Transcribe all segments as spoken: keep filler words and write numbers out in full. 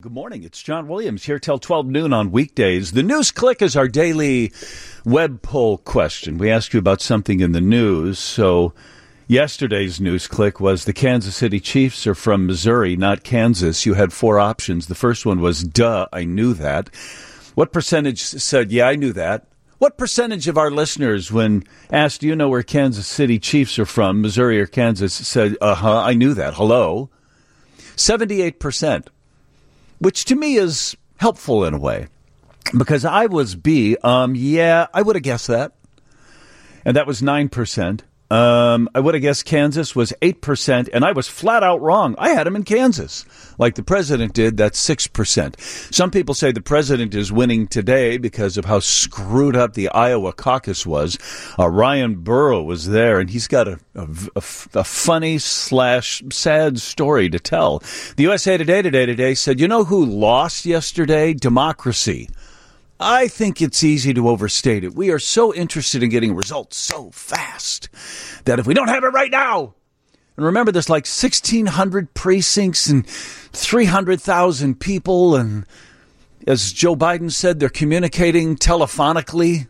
Good morning. It's John Williams here till twelve noon on weekdays. The News Click is our daily web poll question. We asked you about something in the news. So yesterday's News Click was the Kansas City Chiefs are from Missouri, not Kansas. You had four options. The first one was, duh, I knew that. What percentage said, yeah, I knew that? What percentage of our listeners, when asked, do you know where Kansas City Chiefs are from, Missouri or Kansas, said, uh-huh, I knew that. Hello? seventy-eight percent. Which to me is helpful in a way, because I was B. Um, yeah, I would have guessed that. And that was nine percent. Um, I would have guessed Kansas was eight percent, and I was flat out wrong. I had him in Kansas, like the president did. That's six percent. Some people say the president is winning today because of how screwed up the Iowa caucus was. Uh, Ryan Burrow was there, and he's got a, a, a, a funny slash sad story to tell. The U S A Today today today said, you know who lost yesterday? Democracy. I think it's easy to overstate it. We are so interested in getting results so fast that if we don't have it right now, and remember there's like sixteen hundred precincts and three hundred thousand people, and as Joe Biden said, they're communicating telephonically.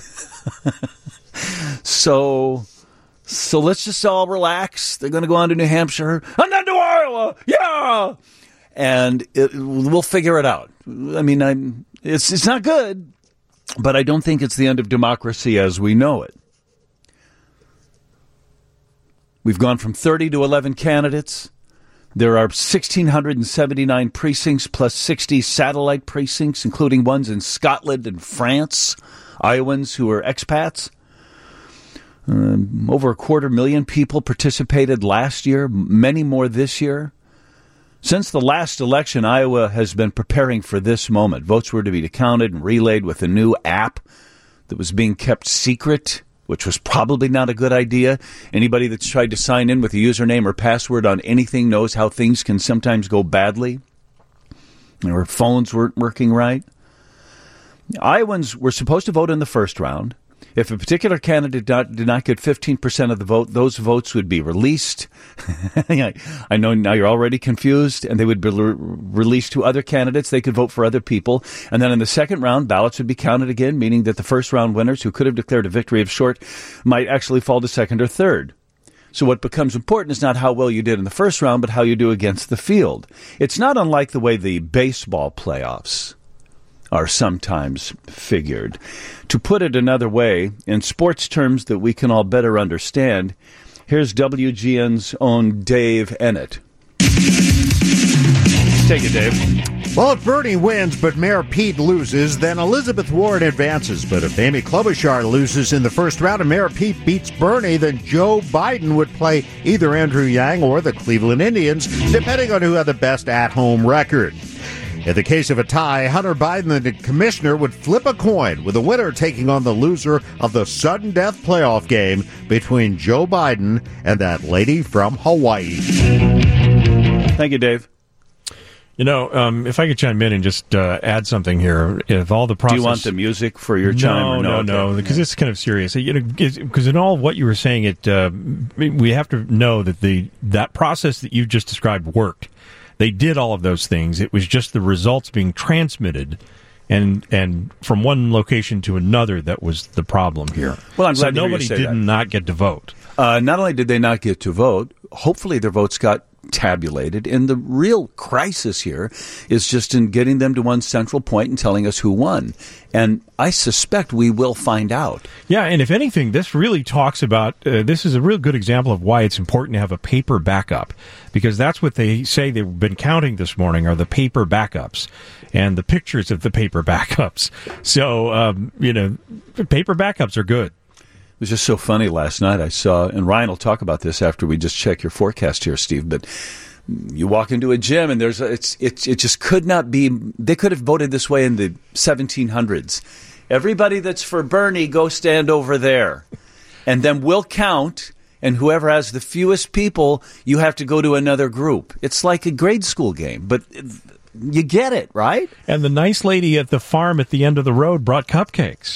so, so let's just all relax. They're going to go on to New Hampshire and then to Iowa. Yeah. And it, we'll figure it out. I mean, I'm, it's it's not good, but I don't think it's the end of democracy as we know it. We've gone from thirty to eleven candidates. There are one thousand six hundred seventy-nine precincts plus sixty satellite precincts, including ones in Scotland and France, Iowans who are expats. Um, over a quarter million people participated last year, many more this year. Since the last election, Iowa has been preparing for this moment. Votes were to be counted and relayed with a new app that was being kept secret, which was probably not a good idea. Anybody that's tried to sign in with a username or password on anything knows how things can sometimes go badly. Or phones weren't working right. Iowans were supposed to vote in the first round. If a particular candidate did not, did not get fifteen percent of the vote, those votes would be released. I know now you're already confused, and they would be re- released to other candidates. They could vote for other people. And then in the second round, ballots would be counted again, meaning that the first round winners who could have declared a victory of short might actually fall to second or third. So what becomes important is not how well you did in the first round, but how you do against the field. It's not unlike the way the baseball playoffs are sometimes figured. To put it another way, in sports terms that we can all better understand, here's W G N's own Dave Ennett. Take it, Dave. Well, if Bernie wins but Mayor Pete loses, then Elizabeth Warren advances. But if Amy Klobuchar loses in the first round and Mayor Pete beats Bernie, then Joe Biden would play either Andrew Yang or the Cleveland Indians, depending on who had the best at-home record. In the case of a tie, Hunter Biden, the commissioner, would flip a coin, with the winner taking on the loser of the sudden death playoff game between Joe Biden and that lady from Hawaii. Thank you, Dave. You know, um, if I could chime in and just uh, add something here, if all the process... Do you want the music for your chime? No, or no, no, because yeah. It's kind of serious. You know, because in all what you were saying, it uh, we have to know that the that process that you just described worked. They did all of those things. It was just the results being transmitted and and from one location to another that was the problem here. Well, I'm glad so to hear you nobody say did that. not get to vote. Uh, not only did they not get to vote, hopefully their votes got tabulated. And the real crisis here is just in getting them to one central point and telling us who won. And I suspect we will find out. Yeah, and if anything, this really talks about, uh, this is a real good example of why it's important to have a paper backup, because that's what they say they've been counting this morning are the paper backups and the pictures of the paper backups. So, um, you know, paper backups are good. It was just so funny last night. I saw, and Ryan will talk about this after we just check your forecast here, Steve, but you walk into a gym and there's a, it's it's it just could not be. They could have voted this way in the seventeen hundreds. Everybody that's for Bernie, go stand over there, and then we'll count. And whoever has the fewest people, you have to go to another group. It's like a grade school game, but you get it, right? And the nice lady at the farm at the end of the road brought cupcakes.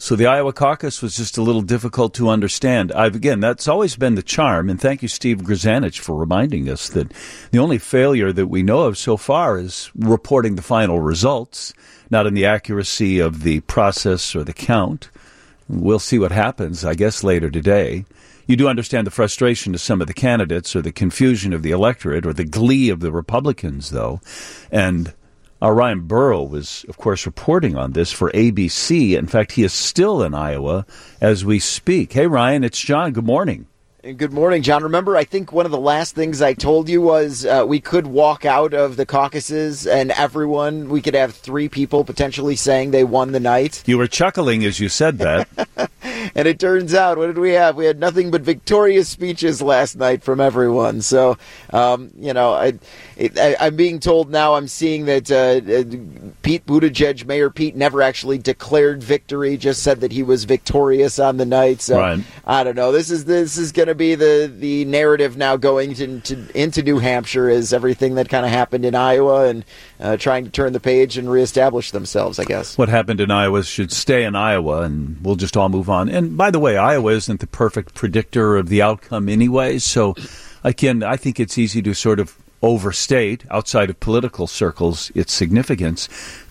So the Iowa caucus was just a little difficult to understand. I've, again, that's always been the charm, and thank you, Steve Grzanich, for reminding us that the only failure that we know of so far is reporting the final results, not in the accuracy of the process or the count. We'll see what happens, I guess, later today. You do understand the frustration of some of the candidates or the confusion of the electorate or the glee of the Republicans, though, and Our Ryan Burrow was, of course, reporting on this for A B C. In fact, he is still in Iowa as we speak. Hey, Ryan, it's John. Good morning. Good morning, John. Remember, I think one of the last things I told you was uh, we could walk out of the caucuses and everyone, we could have three people potentially saying they won the night. You were chuckling as you said that. And it turns out, what did we have? We had nothing but victorious speeches last night from everyone. So, um, you know, I, it, I, I'm being told now, I'm seeing that uh, Pete Buttigieg, Mayor Pete, never actually declared victory, just said that he was victorious on the night. So, right. I don't know. This is this is going to be the, the narrative now going to, to, into New Hampshire is everything that kind of happened in Iowa and uh, trying to turn the page and reestablish themselves, I guess. What happened in Iowa should stay in Iowa, and we'll just all move on. And by the way, Iowa isn't the perfect predictor of the outcome anyway, so again, I think it's easy to sort of overstate, outside of political circles, its significance.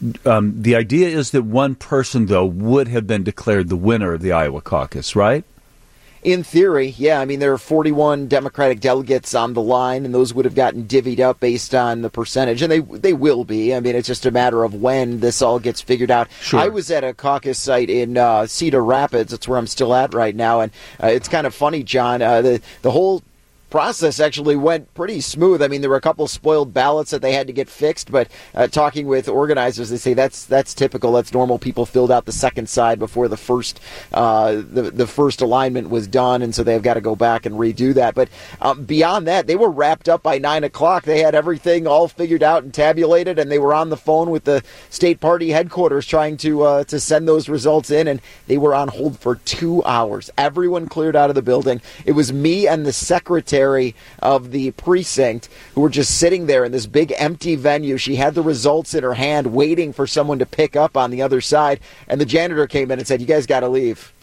Um, the idea is that one person, though, would have been declared the winner of the Iowa caucus, right? In theory, yeah. I mean, there are forty-one Democratic delegates on the line, and those would have gotten divvied up based on the percentage, and they they will be. I mean, it's just a matter of when this all gets figured out. Sure. I was at a caucus site in uh, Cedar Rapids. That's where I'm still at right now, and uh, it's kind of funny, John. Uh, the the whole process actually went pretty smooth. I mean, there were a couple spoiled ballots that they had to get fixed, but uh, talking with organizers, they say that's that's typical. That's normal. People filled out the second side before the first uh, the the first alignment was done, and so they've got to go back and redo that. But um, beyond that, they were wrapped up by nine o'clock. They had everything all figured out and tabulated, and they were on the phone with the state party headquarters trying to uh, to send those results in, and they were on hold for two hours. Everyone cleared out of the building. It was me and the secretary of the precinct who were just sitting there in this big empty venue. She had the results in her hand waiting for someone to pick up on the other side, and the janitor came in and said, "You guys got to leave."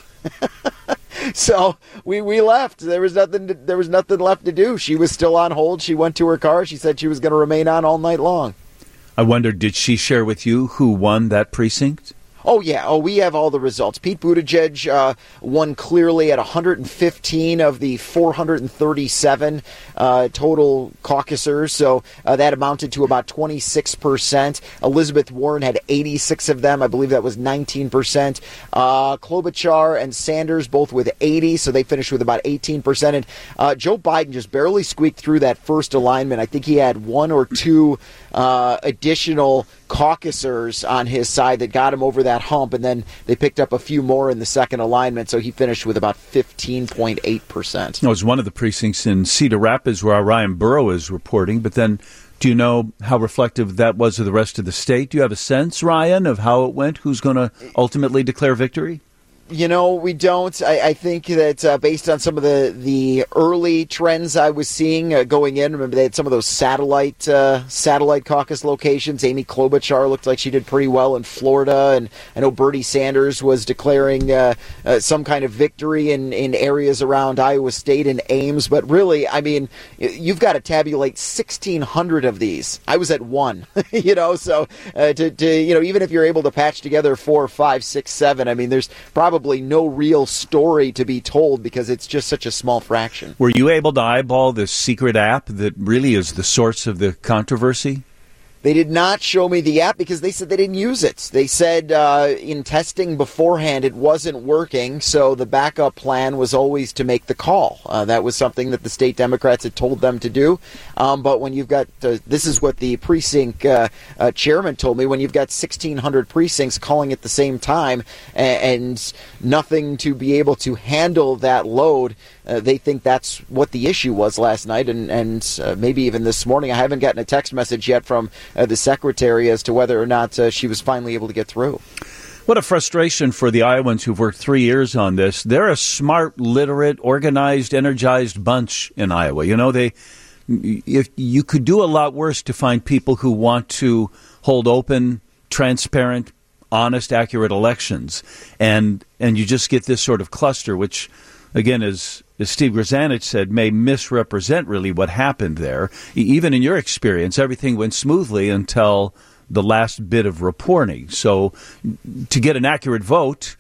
So we, we left. There was nothing to, there was nothing left to do. She was still on hold. She went to her car. She said she was going to remain on all night long. I wonder, did she share with you who won that precinct? Oh, yeah. Oh, we have all the results. Pete Buttigieg uh, won clearly at one hundred fifteen of the four hundred thirty-seven uh, total caucusers, so uh, that amounted to about twenty-six percent. Elizabeth Warren had eighty-six of them. I believe that was nineteen percent. Uh, Klobuchar and Sanders both with eighty, so they finished with about eighteen percent. And uh, Joe Biden just barely squeaked through that first alignment. I think he had one or two uh, additional caucusers on his side that got him over that hump, and then they picked up a few more in the second alignment, so he finished with about fifteen point eight percent. It was one of the precincts in Cedar Rapids where Ryan Burrow is reporting, but then do you know how reflective that was of the rest of the state? Do you have a sense, Ryan, of how it went? Who's going to ultimately declare victory? You know, we don't. I, I think that uh, based on some of the, the early trends I was seeing uh, going in, remember they had some of those satellite uh, satellite caucus locations. Amy Klobuchar looked like she did pretty well in Florida, and I know Bernie Sanders was declaring uh, uh, some kind of victory in, in areas around Iowa State and Ames. But really, I mean, you've got to tabulate sixteen hundred of these. I was at one, you know, so uh, to, to, you know, even if you're able to patch together four, five, six, seven, I mean, there's probably no real story to be told because it's just such a small fraction. Were you able to eyeball this secret app that really is the source of the controversy? They did not show me the app because they said they didn't use it. They said uh, in testing beforehand it wasn't working, so the backup plan was always to make the call. Uh, that was something that the state Democrats had told them to do. Um, but when you've got, uh, this is what the precinct uh, uh, chairman told me, when you've got sixteen hundred precincts calling at the same time and, and nothing to be able to handle that load, Uh, they think that's what the issue was last night, and, and uh, maybe even this morning. I haven't gotten a text message yet from uh, the secretary as to whether or not uh, she was finally able to get through. What a frustration for the Iowans who've worked three years on this. They're a smart, literate, organized, energized bunch in Iowa. You know, they if you could do a lot worse to find people who want to hold open, transparent, honest, accurate elections. And and you just get this sort of cluster, which, again, as, as Steve Grzanich said, may misrepresent really what happened there. Even in your experience, everything went smoothly until the last bit of reporting. So to get an accurate vote,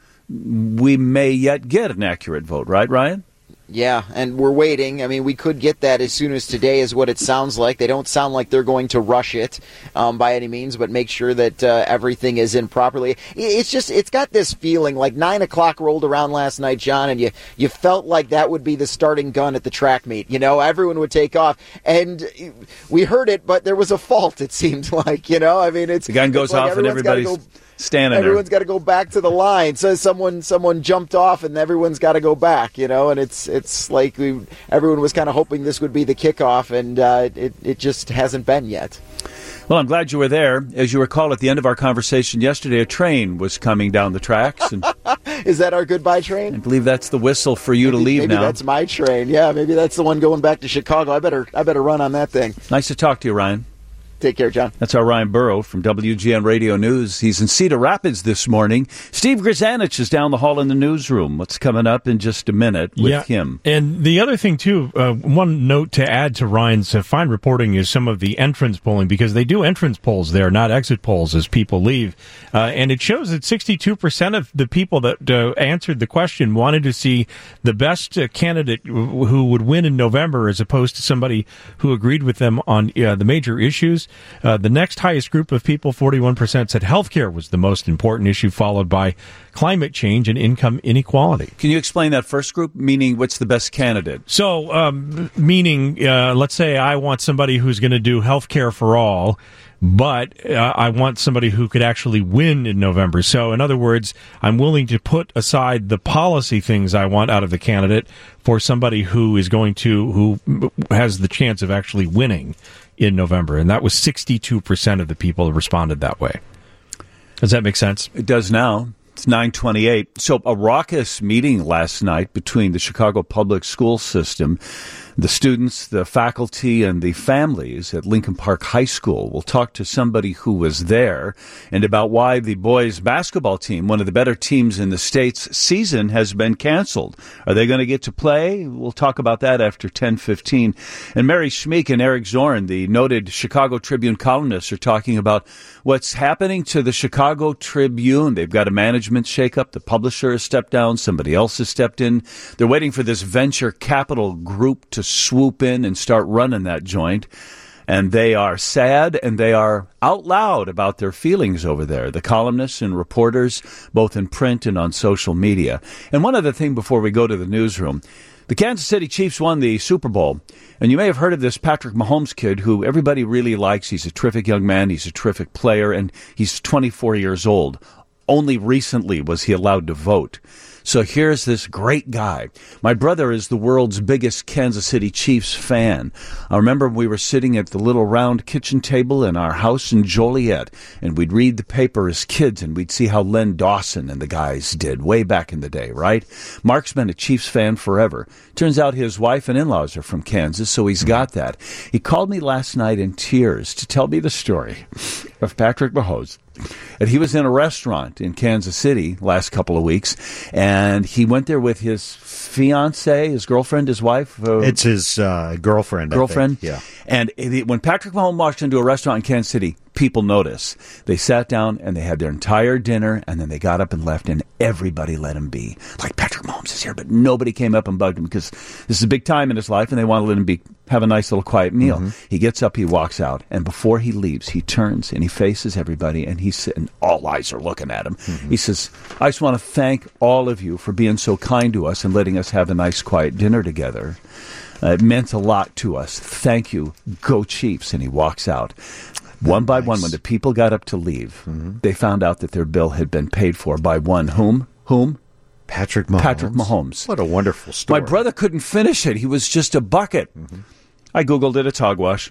we may yet get an accurate vote, right, Ryan? Yeah, and we're waiting. I mean, we could get that as soon as today is what it sounds like. They don't sound like they're going to rush it um, by any means, but make sure that uh, everything is in properly. It's just, it's got this feeling like nine o'clock rolled around last night, John, and you, you felt like that would be the starting gun at the track meet. You know, everyone would take off. And we heard it, but there was a fault, it seemed like, you know. I mean, it's the gun goes like off and everybody's go, standing everyone's there. got to go back to the line. So someone someone jumped off and everyone's got to go back, you know, and it's it's like we everyone was kind of hoping this would be the kickoff, and uh, it, it just hasn't been yet. Well, I'm glad you were there. As you recall, at the end of our conversation yesterday, a train was coming down the tracks. And is that our goodbye train? I believe that's the whistle for you maybe, to leave maybe now. Maybe that's my train. Yeah, maybe that's the one going back to Chicago. I better I better run on that thing. Nice to talk to you, Ryan. Take care, John. That's our Ryan Burrow from W G N Radio News. He's in Cedar Rapids this morning. Steve Grzanich is down the hall in the newsroom. What's coming up in just a minute with yeah. him? And the other thing, too, uh, one note to add to Ryan's uh, fine reporting is some of the entrance polling, because they do entrance polls there, not exit polls as people leave. Uh, and it shows that sixty-two percent of the people that uh, answered the question wanted to see the best uh, candidate w- who would win in November, as opposed to somebody who agreed with them on uh, the major issues. Uh, the next highest group of people, forty-one percent, said healthcare was the most important issue, followed by climate change and income inequality. Can you explain that first group, meaning what's the best candidate? So, um, meaning, uh, let's say I want somebody who's going to do healthcare for all, but uh, I want somebody who could actually win in November. So, in other words, I'm willing to put aside the policy things I want out of the candidate for somebody who is going to, who has the chance of actually winning in November. And that was sixty-two percent of the people who responded that way. Does that make sense? It does now. It's nine twenty-eight. So a raucous meeting last night between the Chicago public school system, the students, the faculty, and the families at Lincoln Park High School. We'll talk to somebody who was there and about why the boys' basketball team, one of the better teams in the state's season, has been canceled. Are they going to get to play? We'll talk about that after ten fifteen. And Mary Schmeek and Eric Zorn, the noted Chicago Tribune columnists, are talking about what's happening to the Chicago Tribune. They've got a management shakeup. The publisher has stepped down. Somebody else has stepped in. They're waiting for this venture capital group to swoop in and start running that joint. And they are sad and they are out loud about their feelings over there, the columnists and reporters, both in print and on social media. And one other thing before we go to the newsroom. The Kansas City Chiefs won the Super Bowl, and you may have heard of this Patrick Mahomes kid who everybody really likes. He's a terrific young man. He's a terrific player, and he's twenty-four years old. Only recently was he allowed to vote. So here's this great guy. My brother is the world's biggest Kansas City Chiefs fan. I remember we were sitting at the little round kitchen table in our house in Joliet, and we'd read the paper as kids, and we'd see how Len Dawson and the guys did way back in the day, right? Mark's been a Chiefs fan forever. Turns out his wife and in-laws are from Kansas, so he's got that. He called me last night in tears to tell me the story of Patrick Mahomes. And he was in a restaurant in Kansas City last couple of weeks, and he went there with his fiancée, his girlfriend, his wife. Uh, it's his uh, girlfriend. Girlfriend, I think. Yeah. And it, when Patrick Mahomes walked into a restaurant in Kansas City, people notice. They sat down and they had their entire dinner, and then they got up and left, and everybody let him be. Like, Patrick Mahomes is here, but nobody came up and bugged him because this is a big time in his life, and they want to let him be have a nice little quiet meal. Mm-hmm. He gets up, he walks out, and before he leaves, he turns and he faces everybody, and he's sitting. All eyes are looking at him. Mm-hmm. He says, "I just want to thank all of you for being so kind to us and letting us have a nice, quiet dinner together. Uh, it meant a lot to us. Thank you. Go Chiefs." And he walks out. One by nice. one, when the people got up to leave, mm-hmm. they found out that their bill had been paid for by one. Whom? Whom? Patrick Mahomes. Patrick Mahomes. What a wonderful story. My brother couldn't finish it. He was just a bucket. Mm-hmm. I Googled it. It's hogwash.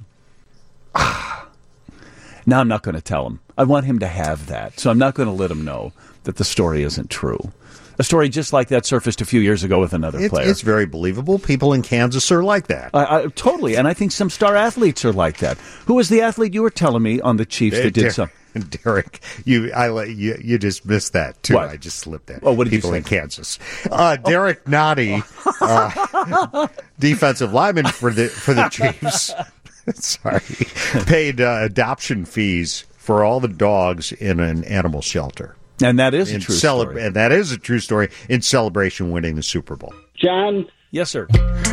Now I'm not going to tell him. I want him to have that. So I'm not going to let him know that the story isn't true. A story just like that surfaced a few years ago with another it's, player. It's very believable. People in Kansas are like that. I, I, totally. And I think some star athletes are like that. Who was the athlete you were telling me on the Chiefs that did Ter- something? Derek, you I let you you just missed that too. What? I just slipped that. Oh, what did People you say? in Kansas. Uh, Derek Nottie, uh, defensive lineman for the for the Chiefs. Sorry, paid uh, adoption fees for all the dogs in an animal shelter. And that is a In true cele- story. And that is a true story in celebration winning the Super Bowl. John, Yes, sir.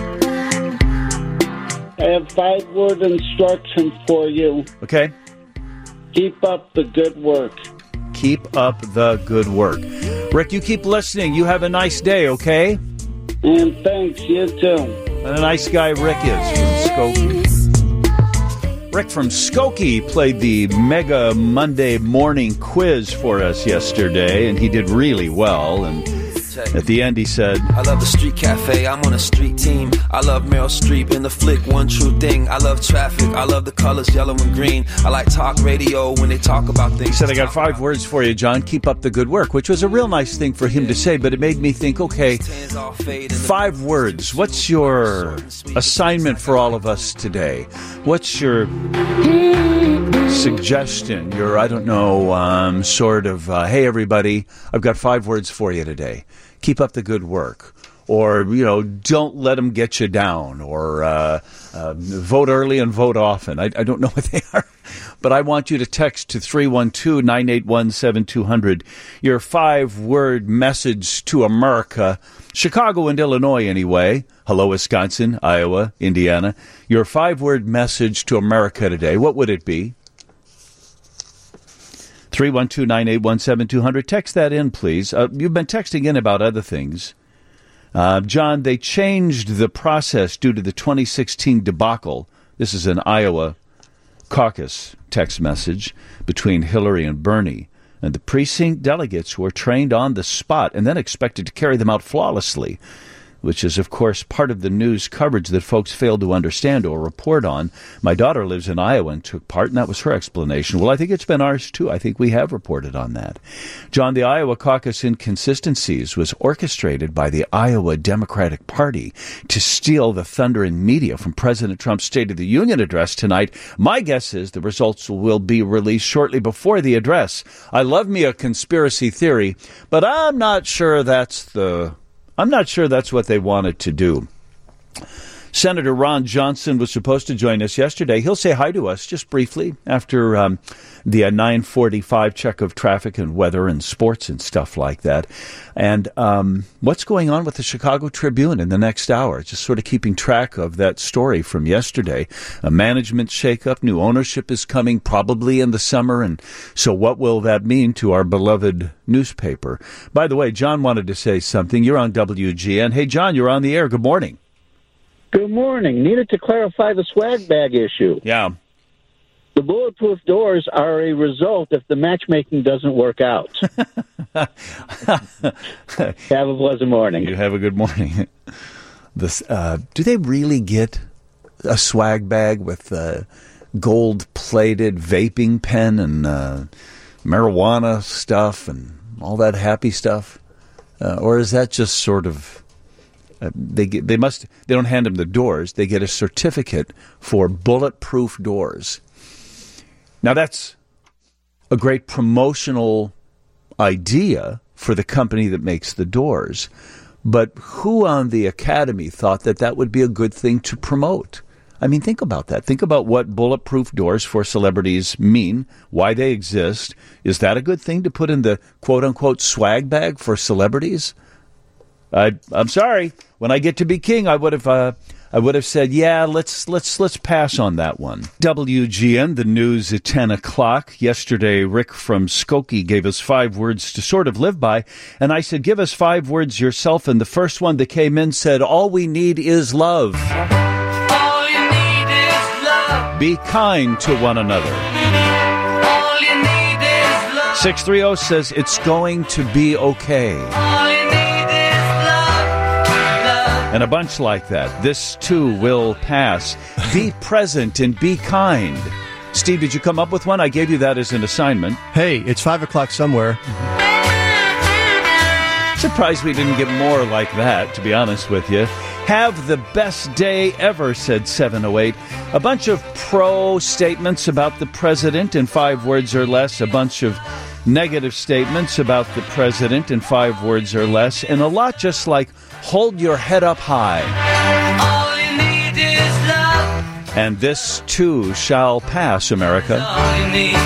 I have five word instructions for you. Okay. Keep up the good work. Keep up the good work. Rick, you keep listening. You have a nice day, okay? And thanks, you too. And a nice guy Rick is from Skokie. Rick from Skokie played the Mega Monday morning quiz for us yesterday, and he did really well. And at the end, he said, I love the street cafe, I'm on a street team. I love Meryl Streep in the flick, One True Thing. I love traffic, I love the colors yellow and green. I like talk radio when they talk about things. he said, I got five words for you, John. Keep up the good work, which was a real nice thing for him to say, but it made me think, okay, five words. What's your assignment for all of us today? What's your suggestion? Your, I don't know, um, sort of, uh, hey, everybody, I've got five words for you today. Keep up the good work. Or, you know, don't let them get you down. Or uh, uh, vote early and vote often. I, I don't know what they are. But I want you to text to three one two, nine eight one, seven two zero zero your five-word message to America. Chicago and Illinois, anyway. Hello, Wisconsin, Iowa, Indiana. Your five-word message to America today. What would it be? three one two, nine eight one, seven two zero zero. Text that in, please. Uh, you've been texting in about other things. Uh, John, they changed the process due to the twenty sixteen debacle. This is an Iowa caucus text message between Hillary and Bernie. And the precinct delegates were trained on the spot and then expected to carry them out flawlessly, which is, of course, part of the news coverage that folks fail to understand or report on. My daughter lives in Iowa and took part, and that was her explanation. Well, I think it's been ours, too. I think we have reported on that. John, the Iowa caucus inconsistencies was orchestrated by the Iowa Democratic Party to steal the thunder in media from President Trump's State of the Union address tonight. My guess is the results will be released shortly before the address. I love me a conspiracy theory, but I'm not sure that's the... I'm not sure that's what they wanted to do. Senator Ron Johnson was supposed to join us yesterday. He'll say hi to us just briefly after um, the uh, nine forty-five check of traffic and weather and sports and stuff like that. And um, what's going on with the Chicago Tribune in the next hour? Just sort of keeping track of that story from yesterday. A management shakeup, new ownership is coming probably in the summer. And so what will that mean to our beloved newspaper? By the way, John wanted to say something. You're on W G N. Hey, John, you're on the air. Good morning. Good morning. Needed to clarify the swag bag issue. Yeah. The bulletproof doors are a result if the matchmaking doesn't work out. Have a pleasant morning. You have a good morning. This, uh, do they really get a swag bag with uh, gold-plated vaping pen and uh, marijuana stuff and all that happy stuff? Uh, or is that just sort of... Uh, they get, they must they don't hand them the doors. They get a certificate for bulletproof doors. Now that's a great promotional idea for the company that makes the doors. But who on the academy thought that that would be a good thing to promote? I mean, think about that. Think about what bulletproof doors for celebrities mean, why they exist. Is that a good thing to put in the quote-unquote swag bag for celebrities? I, I'm sorry. When I get to be king, I would have, uh, I would have said, yeah, let's let's let's pass on that one. W G N, the news at ten o'clock. Yesterday, Rick from Skokie gave us five words to sort of live by, and I said, give us five words yourself. And the first one that came in said, all we need is love. All you need is love. Be kind to one another. All you need is love. six three zero says it's going to be okay. All you need is love. Love. And a bunch like that. This too will pass. Be present and be kind. Steve, did you come up with one? I gave you that as an assignment. Hey, it's five o'clock somewhere. Surprised we didn't get more like that, to be honest with you. Have the best day ever, said seven oh eight. A bunch of pro statements about the president in five words or less, a bunch of negative statements about the president in five words or less, and a lot just like, hold your head up high. All you need is love. And this too shall pass, America. All you need.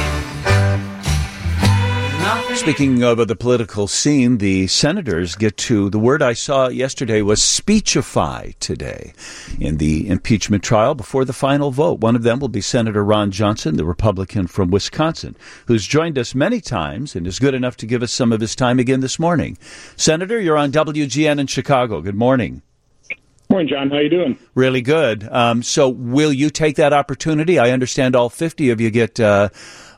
Speaking of the political scene, the senators get to, the word I saw yesterday was speechify today in the impeachment trial before the final vote. One of them will be Senator Ron Johnson, the Republican from Wisconsin, who's joined us many times and is good enough to give us some of his time again this morning. Senator, you're on W G N in Chicago. Good morning. Morning, John. How you doing? Really good. Um, so will you take that opportunity? I understand all fifty of you get... Uh,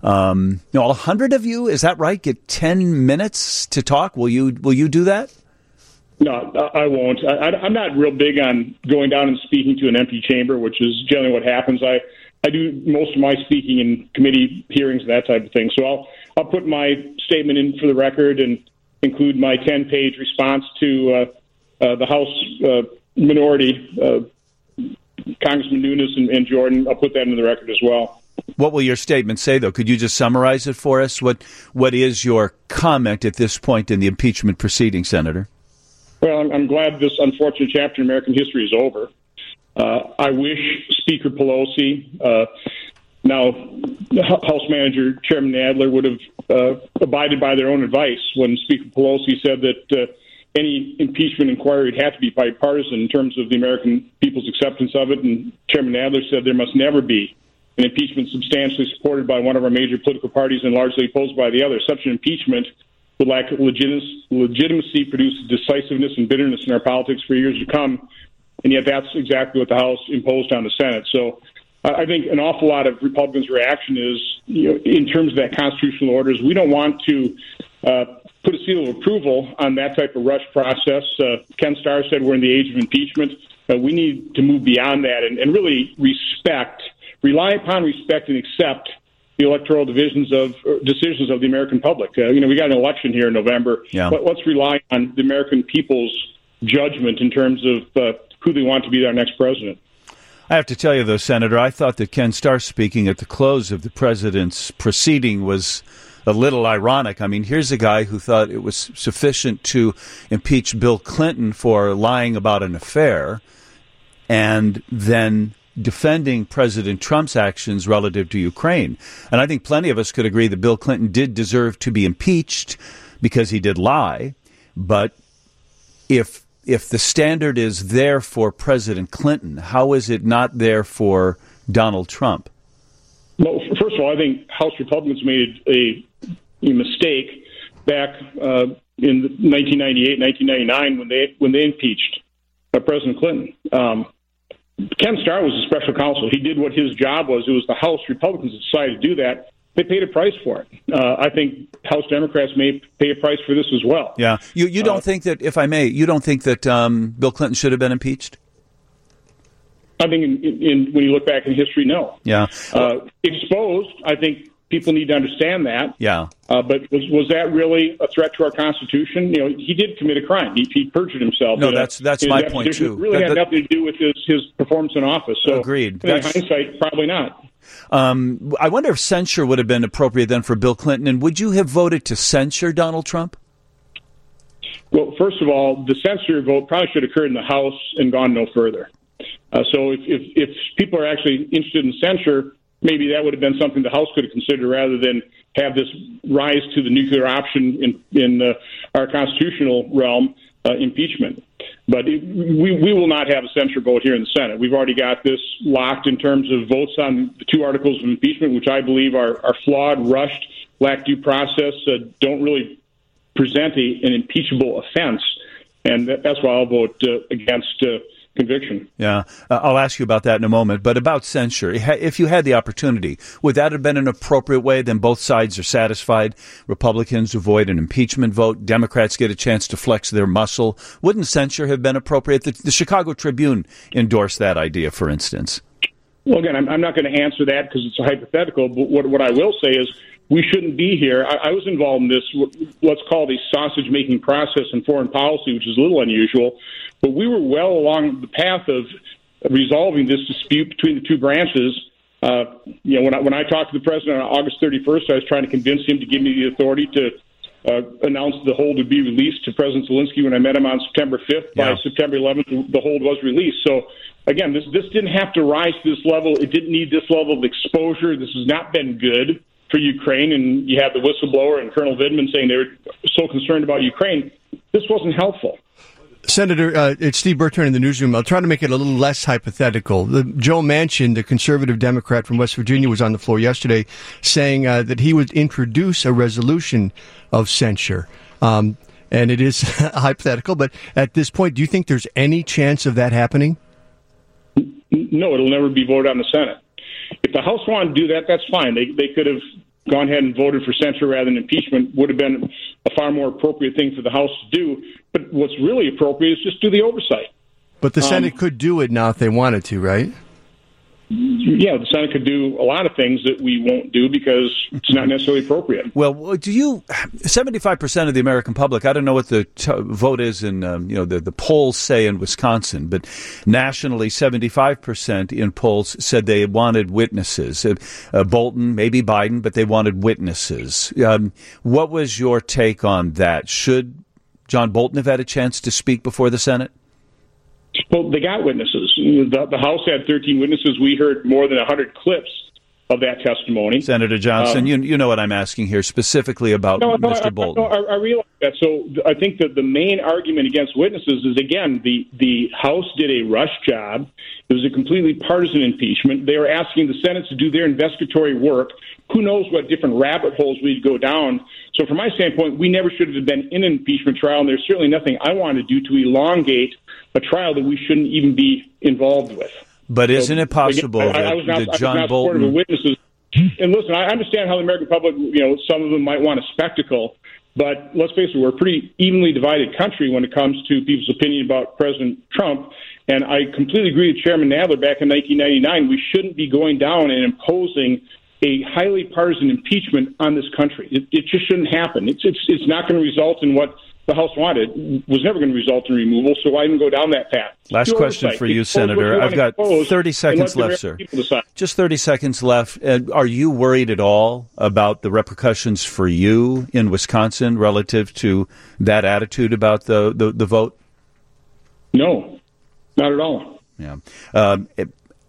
Um, you know, all one hundred of you, is that right? Get ten minutes to talk. Will you Will you do that? No, I won't. I, I'm not real big on going down and speaking to an empty chamber, which is generally what happens. I, I do most of my speaking in committee hearings and that type of thing. So I'll I'll put my statement in for the record and include my ten-page response to uh, uh, the House uh, minority, uh, Congressman Nunes and, and Jordan. I'll put that into the record as well. What will your statement say, though? Could you just summarize it for us? What What is your comment at this point in the impeachment proceeding, Senator? Well, I'm, I'm glad this unfortunate chapter in American history is over. Uh, I wish Speaker Pelosi, uh, now House Manager Chairman Nadler, would have uh, abided by their own advice when Speaker Pelosi said that uh, any impeachment inquiry would have to be bipartisan in terms of the American people's acceptance of it. And Chairman Nadler said there must never be an impeachment substantially supported by one of our major political parties and largely opposed by the other. Such an impeachment would lack legitimacy, produce decisiveness and bitterness in our politics for years to come, and yet that's exactly what the House imposed on the Senate. So I think an awful lot of Republicans' reaction is, you know, in terms of that constitutional order, is we don't want to uh, put a seal of approval on that type of rush process. Uh, Ken Starr said we're in the age of impeachment. Uh, we need to move beyond that and, and really respect Rely upon, respect, and accept the electoral divisions of uh, decisions of the American public. Uh, you know, we got an election here in November. Yeah. But let's rely on the American people's judgment in terms of uh, who they want to be our next president. I have to tell you, though, Senator, I thought that Ken Starr speaking at the close of the president's proceeding was a little ironic. I mean, here's a guy who thought it was sufficient to impeach Bill Clinton for lying about an affair, and then defending President Trump's actions relative to Ukraine. And I think plenty of us could agree that Bill Clinton did deserve to be impeached because he did lie. But if if the standard is there for President Clinton, how is it not there for Donald Trump? Well, first of all, I think House Republicans made a, a mistake back uh, in nineteen ninety-eight, nineteen ninety-nine when they when they impeached uh, President Clinton. Um, Ken Starr was a special counsel. He did what his job was. It was the House Republicans that decided to do that. They paid a price for it. Uh, I think House Democrats may pay a price for this as well. Yeah. You you don't uh, think that, if I may, you don't think that um, Bill Clinton should have been impeached? I think in, in, when you look back in history, no. Yeah. Uh, exposed, I think people need to understand that. Yeah. Uh, but was was that really a threat to our Constitution? You know, he did commit a crime. He, he perjured himself. No, that's that's my point too. It really that, had that, nothing to do with his, his performance in office. So, agreed. In hindsight, probably not. Um, I wonder if censure would have been appropriate then for Bill Clinton, and would you have voted to censure Donald Trump? Well, first of all, the censure vote probably should have occurred in the House and gone no further. Uh, so if, if if people are actually interested in censure, maybe that would have been something the House could have considered rather than have this rise to the nuclear option in, in uh, our constitutional realm, uh, impeachment. But it, we, we will not have a censure vote here in the Senate. We've already got this locked in terms of votes on the two articles of impeachment, which I believe are, are flawed, rushed, lack due process, uh, don't really present a, an impeachable offense. And that, that's why I'll vote uh, against uh, conviction. Yeah, uh, I'll ask you about that in a moment. But about censure, if you had the opportunity, would that have been an appropriate way? Then both sides are satisfied. Republicans avoid an impeachment vote. Democrats get a chance to flex their muscle. Wouldn't censure have been appropriate? The, the Chicago Tribune endorsed that idea, for instance. Well, again, I'm, I'm not going to answer that because it's a hypothetical. But what, what I will say is we shouldn't be here. I, I was involved in this, what's called a sausage-making process in foreign policy, which is a little unusual. But we were well along the path of resolving this dispute between the two branches. Uh, you know, when I, when I talked to the president on August thirty-first, I was trying to convince him to give me the authority to uh, announce the hold would be released to President Zelensky when I met him on September fifth. Yeah. By September eleventh, the hold was released. So, again, this this didn't have to rise to this level. It didn't need this level of exposure. This has not been good for Ukraine. And you have the whistleblower and Colonel Vidman saying they were so concerned about Ukraine. This wasn't helpful. Senator, uh, it's Steve Bertrand in the newsroom. I'll try to make it a little less hypothetical. The, Joe Manchin, the conservative Democrat from West Virginia, was on the floor yesterday saying uh, that he would introduce a resolution of censure. Um, and it is hypothetical, but at this point, do you think there's any chance of that happening? No, it'll never be voted on the Senate. If the House wanted to do that, that's fine. They they could have gone ahead and voted for censure rather than impeachment. Would have been a far more appropriate thing for the House to do. But what's really appropriate is just do the oversight. But the Senate um, could do it now if they wanted to, right? Yeah, the Senate could do a lot of things that we won't do because it's not necessarily appropriate. Well, do you, seventy-five percent of the American public, I don't know what the t- vote is in, um, you know, the, the polls say in Wisconsin, but nationally, seventy-five percent in polls said they wanted witnesses. Uh, uh, Bolton, maybe Biden, but they wanted witnesses. Um, what was your take on that? Should John Bolton have had a chance to speak before the Senate? Well, they got witnesses. The, the House had thirteen witnesses. We heard more than one hundred clips of that testimony. Senator Johnson, um, you you know what I'm asking here, specifically about no, no, Mister I, Bolton. No, I, I realize that. So I think that the main argument against witnesses is, again, the, the House did a rush job. It was a completely partisan impeachment. They were asking the Senate to do their investigatory work. Who knows what different rabbit holes we'd go down. So from my standpoint, we never should have been in an impeachment trial, and there's certainly nothing I want to do to elongate a trial that we shouldn't even be involved with. But isn't so, it possible again, I, I, I was not, that John I was not Bolton... of witnesses. And listen, I understand how the American public, you know, some of them might want a spectacle, but let's face it, we're a pretty evenly divided country when it comes to people's opinion about President Trump. And I completely agree with Chairman Nadler back in nineteen ninety-nine. We shouldn't be going down and imposing a highly partisan impeachment on this country. It, it just shouldn't happen. It's, it's, it's not going to result in what the House wanted. It was never going to result in removal, so why even go down that path? Last question for you, Senator. I've got thirty seconds left, sir. Just thirty seconds left. And are you worried at all about the repercussions for you in Wisconsin relative to that attitude about the, the, the vote? No, not at all. Yeah. Um, it,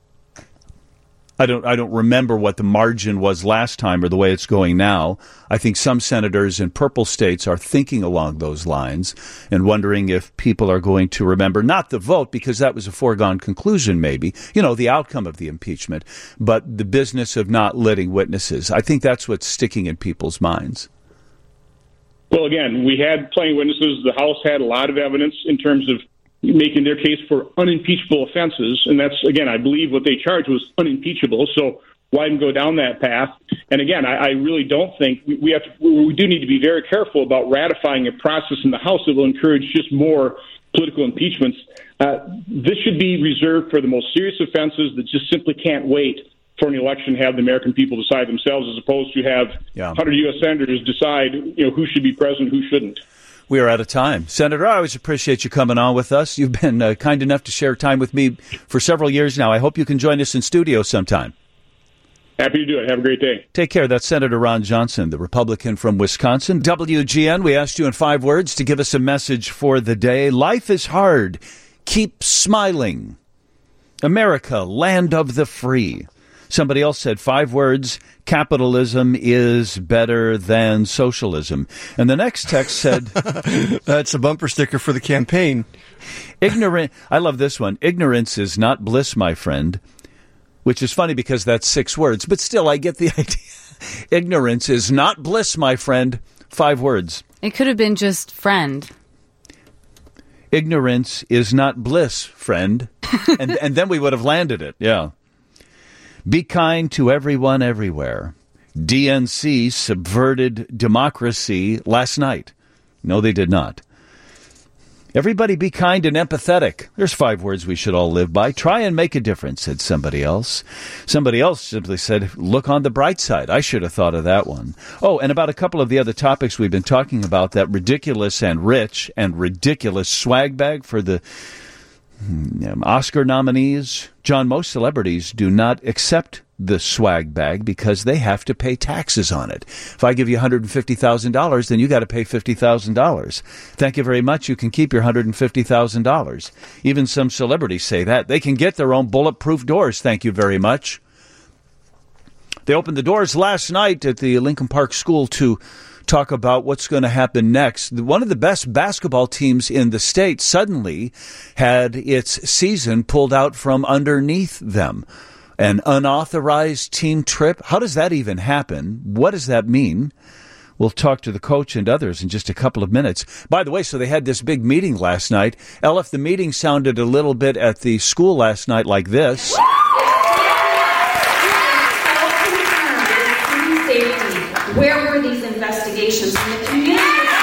I don't I don't remember what the margin was last time or the way it's going now. I think some senators in purple states are thinking along those lines and wondering if people are going to remember not the vote, because that was a foregone conclusion maybe, you know, the outcome of the impeachment, but the business of not letting witnesses. I think that's what's sticking in people's minds. Well, again, we had plenty of witnesses. The House had a lot of evidence in terms of making their case for unimpeachable offenses. And that's, again, I believe what they charged was unimpeachable. So why even go down that path? And again, I, I really don't think we, we have to, we do need to be very careful about ratifying a process in the House that will encourage just more political impeachments. Uh, this should be reserved for the most serious offenses that just simply can't wait for an election to have the American people decide themselves, as opposed to have yeah. one hundred U S senators decide, you know, who should be president, who shouldn't. We are out of time. Senator, I always appreciate you coming on with us. You've been uh, kind enough to share time with me for several years now. I hope you can join us in studio sometime. Happy to do it. Have a great day. Take care. That's Senator Ron Johnson, the Republican from Wisconsin. W G N, we asked you in five words to give us a message for the day. Life is hard. Keep smiling. America, land of the free. Somebody else said five words, capitalism is better than socialism. And the next text said... That's a bumper sticker for the campaign. Ignorant. I love this one. Ignorance is not bliss, my friend. Which is funny because that's six words. But still, I get the idea. Ignorance is not bliss, my friend. Five words. It could have been just friend. Ignorance is not bliss, friend. and, and then we would have landed it. Yeah. Be kind to everyone everywhere. D N C subverted democracy last night. No, they did not. Everybody be kind and empathetic. There's five words we should all live by. Try and make a difference, said somebody else. Somebody else simply said, look on the bright side. I should have thought of that one. Oh, and about a couple of the other topics we've been talking about, that ridiculous and rich and ridiculous swag bag for the um, Oscar nominees. John, most celebrities do not accept the swag bag because they have to pay taxes on it. If I give you one hundred fifty thousand dollars, then you got to pay fifty thousand dollars. Thank you very much. You can keep your one hundred fifty thousand dollars. Even some celebrities say that. They can get their own bulletproof doors. Thank you very much. They opened the doors last night at the Lincoln Park School to talk about what's going to happen next. One of the best basketball teams in the state suddenly had its season pulled out from underneath them. An unauthorized team trip? How does that even happen? What does that mean? We'll talk to the coach and others in just a couple of minutes. By the way, so they had this big meeting last night. Elif, the meeting sounded a little bit at the school last night like this. Safety. Where were these investigations in the community?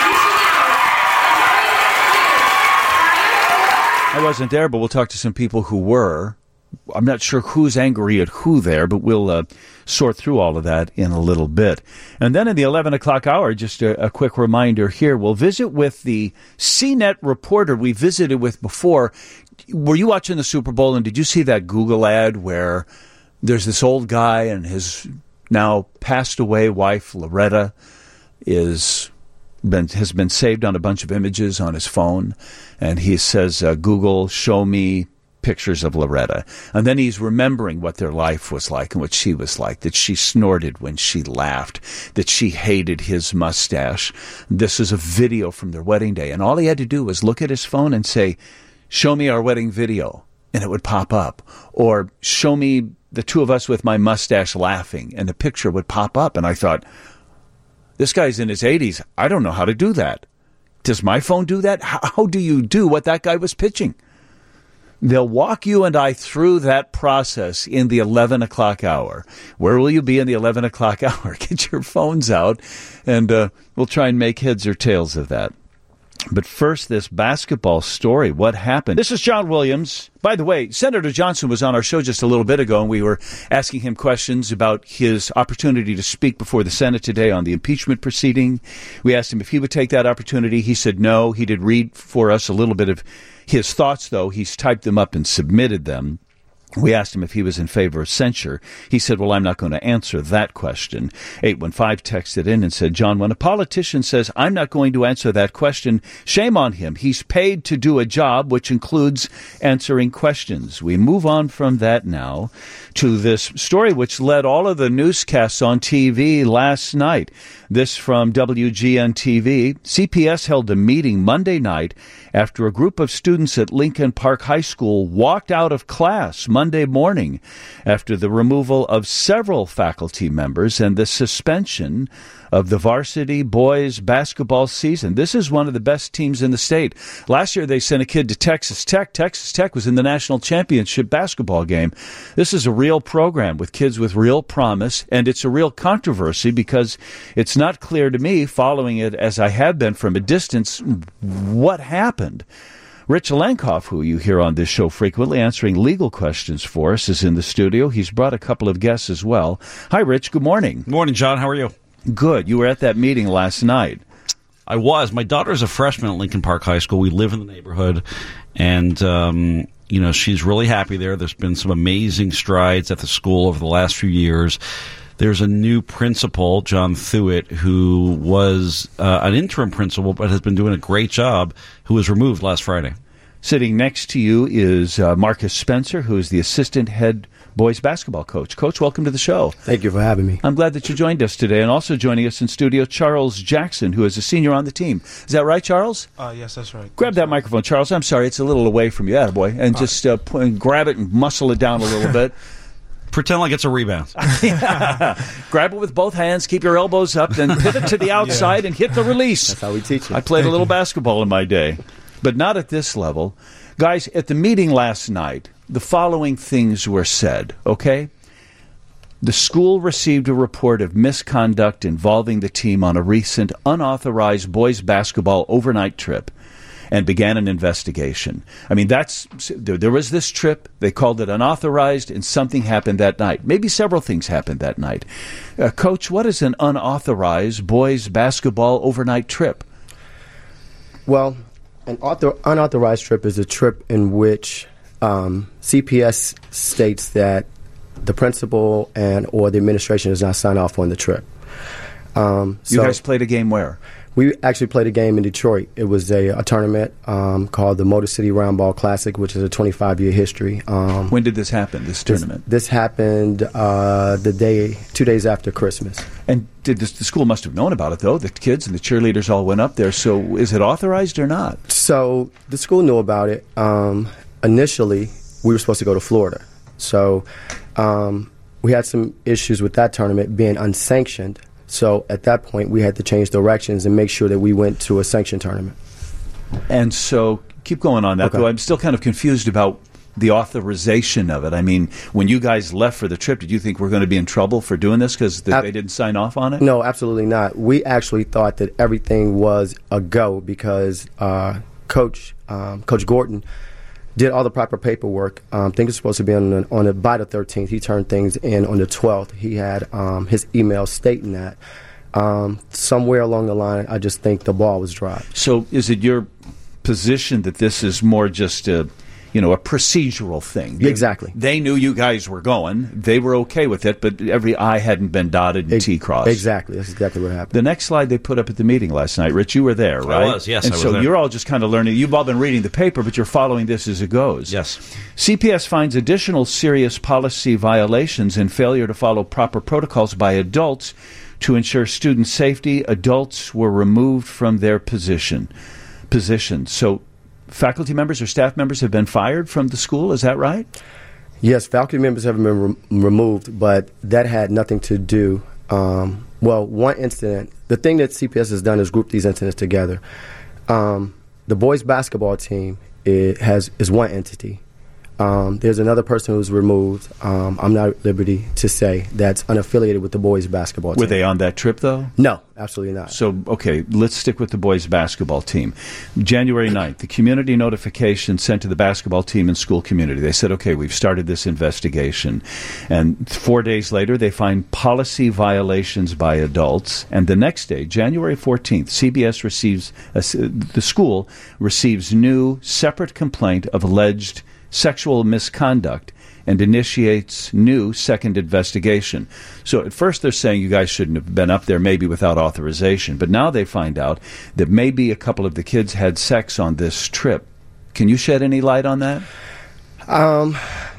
I wasn't there, but we'll talk to some people who were. I'm not sure who's angry at who there, but we'll uh, sort through all of that in a little bit. And then in the eleven o'clock hour, just a, a quick reminder here, we'll visit with the C net reporter we visited with before. Were you watching the Super Bowl, and did you see that Google ad where there's this old guy and his now passed away wife, Loretta, is been has been saved on a bunch of images on his phone, and he says, uh, Google, show me pictures of Loretta. And then he's remembering what their life was like and what she was like, that she snorted when she laughed, that she hated his mustache. This is a video from their wedding day. And all he had to do was look at his phone and say, show me our wedding video. And it would pop up. Or show me the two of us with my mustache laughing. And the picture would pop up. And I thought, this guy's in his eighties. I don't know how to do that. Does my phone do that? How do you do what that guy was pitching? They'll walk you and I through that process in the eleven o'clock hour. Where will you be in the eleven o'clock hour? Get your phones out, and uh, we'll try and make heads or tails of that. But first, this basketball story. What happened? This is John Williams. By the way, Senator Johnson was on our show just a little bit ago, and we were asking him questions about his opportunity to speak before the Senate today on the impeachment proceeding. We asked him if he would take that opportunity. He said no. He did read for us a little bit of his thoughts, though. He's typed them up and submitted them. We asked him if he was in favor of censure. He said, well, I'm not going to answer that question. eight one five texted in and said, John, when a politician says, I'm not going to answer that question, shame on him. He's paid to do a job, which includes answering questions. We move on from that now to this story, which led all of the newscasts on T V last night. This from W G N T V. C P S held a meeting Monday night after a group of students at Lincoln Park High School walked out of class Monday morning after the removal of several faculty members and the suspension of the varsity boys basketball season. This is one of the best teams in the state. Last year they sent a kid to Texas Tech. Texas Tech was in the national championship basketball game. This is a real program with kids with real promise, and it's a real controversy because it's not clear to me, following it as I have been from a distance, what happened. Rich Lankoff, who you hear on this show frequently answering legal questions for us, is in the studio. He's brought a couple of guests as well. Hi, Rich. Good morning. Good morning, John. How are you? Good. You were at that meeting last night. I was. My daughter's a freshman at Lincoln Park High School. We live in the neighborhood, and um, you know, she's really happy there. There's been some amazing strides at the school over the last few years. There's a new principal, John Thuitt, who was uh, an interim principal but has been doing a great job, who was removed last Friday. Sitting next to you is uh, Marcus Spencer, who is the assistant head boys basketball coach. Coach, welcome to the show. Thank you for having me. I'm glad that you joined us today. And also joining us in studio, Charles Jackson, who is a senior on the team. Is that right, Charles? Uh, yes, that's right. Grab that microphone, Charles. I'm sorry, it's a little away from you, attaboy. And All just uh, p- grab it and muscle it down a little bit. Pretend like it's a rebound. Yeah. Grab it with both hands, keep your elbows up, then pivot to the outside yeah. and hit the release. That's how we teach it. I played a little basketball in my day, but not at this level. Guys, at the meeting last night, the following things were said, okay? The school received a report of misconduct involving the team on a recent unauthorized boys basketball overnight trip. and began an investigation. I mean, that's there, there was this trip. They called it unauthorized, and something happened that night. Maybe several things happened that night. Uh, Coach, what is an unauthorized boys basketball overnight trip? Well, an author, unauthorized trip is a trip in which um, C P S states that the principal and or the administration does not sign off on the trip. Um, you so guys played a game where? We actually played a game in Detroit. It was a, a tournament um, called the Motor City Roundball Classic, which is a twenty-five year history. Um, when did this happen, this tournament? This, this happened uh, the day, two days after Christmas. And did this, the school must have known about it, though. The kids and the cheerleaders all went up there. So is it authorized or not? So the school knew about it. Um, initially, we were supposed to go to Florida. So um, we had some issues with that tournament being unsanctioned. So at that point, we had to change directions and make sure that we went to a sanctioned tournament. And so, keep going on that, okay. though. I'm still kind of confused about the authorization of it. I mean, when you guys left for the trip, did you think we're going to be in trouble for doing this because the, Ab- they didn't sign off on it? No, absolutely not. We actually thought that everything was a go because uh, Coach um, Coach Gordon did all the proper paperwork. Um, things were supposed to be on the, on the, by the thirteenth. He turned things in on the twelfth. He had um, his email stating that. Um, somewhere along the line, I just think the ball was dropped. So is it your position that this is more just a, you know, a procedural thing? Exactly. They knew you guys were going. They were okay with it, but every I hadn't been dotted and Ex- T crossed. Exactly. That's exactly what happened. The next slide they put up at the meeting last night, Rich, you were there, right? I was, yes. And I was so there. you're all just kind of learning. You've all been reading the paper, but you're following this as it goes. Yes. C P S finds additional serious policy violations and failure to follow proper protocols by adults to ensure student safety. Adults were removed from their position positions. So faculty members or staff members have been fired from the school, is that right? Yes, faculty members have been re- removed, but that had nothing to do. Um, well, one incident, the thing that C P S has done is group these incidents together. Um, the boys basketball team it has is one entity. Um, there's another person who's removed. Um, I'm not at liberty to say that's unaffiliated with the boys basketball team. Were they on that trip, though? No, absolutely not. So, okay, let's stick with the boys basketball team. January ninth, the community notification sent to the basketball team and school community. They said, okay, we've started this investigation. And four days later, they find policy violations by adults. And the next day, January fourteenth, C B S receives, uh, the school receives new separate complaint of alleged sexual misconduct and initiates new second investigation. So at first they're saying you guys shouldn't have been up there maybe without authorization, but now they find out that maybe a couple of the kids had sex on this trip. Can you shed any light on that? Um,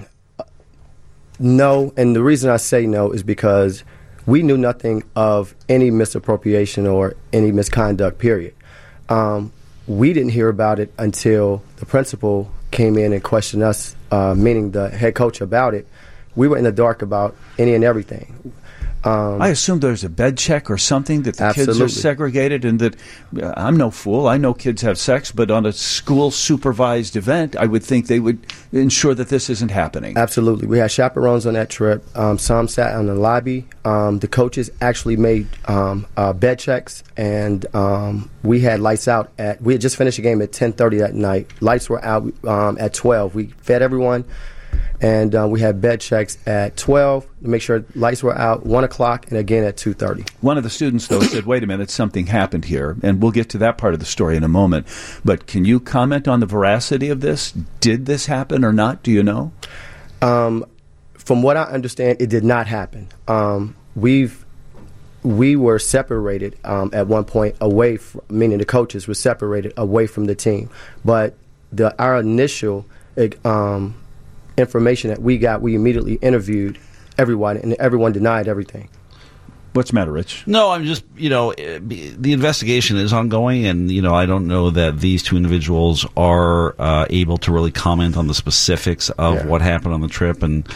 no, and the reason I say no is because we knew nothing of any misappropriation or any misconduct, period. Um, we didn't hear about it until the principal came in and questioned us, uh, meaning the head coach, about it. We were in the dark about any and everything. Um, I assume there's a bed check or something that the absolutely. kids are segregated, and that uh, I'm no fool. I know kids have sex, but on a school-supervised event, I would think they would ensure that this isn't happening. Absolutely. We had chaperones on that trip. Um, some sat in the lobby. Um, the coaches actually made um, uh, bed checks, and um, we had lights out at. We had just finished a game at ten thirty that night. Lights were out um, at twelve. We fed everyone. And uh, we had bed checks at twelve to make sure lights were out, one o'clock, and again at two thirty. One of the students, though, said, wait a minute, something happened here. And we'll get to that part of the story in a moment. But can you comment on the veracity of this? Did this happen or not? Do you know? Um, from what I understand, it did not happen. Um, we've we were separated um, at one point away, from, meaning the coaches were separated away from the team. But the our initial um, information that we got, we immediately interviewed everyone, and everyone denied everything. What's the matter, Rich? No, I'm just, you know, the investigation is ongoing, and, you know, I don't know that these two individuals are uh, able to really comment on the specifics of yeah. what happened on the trip. And,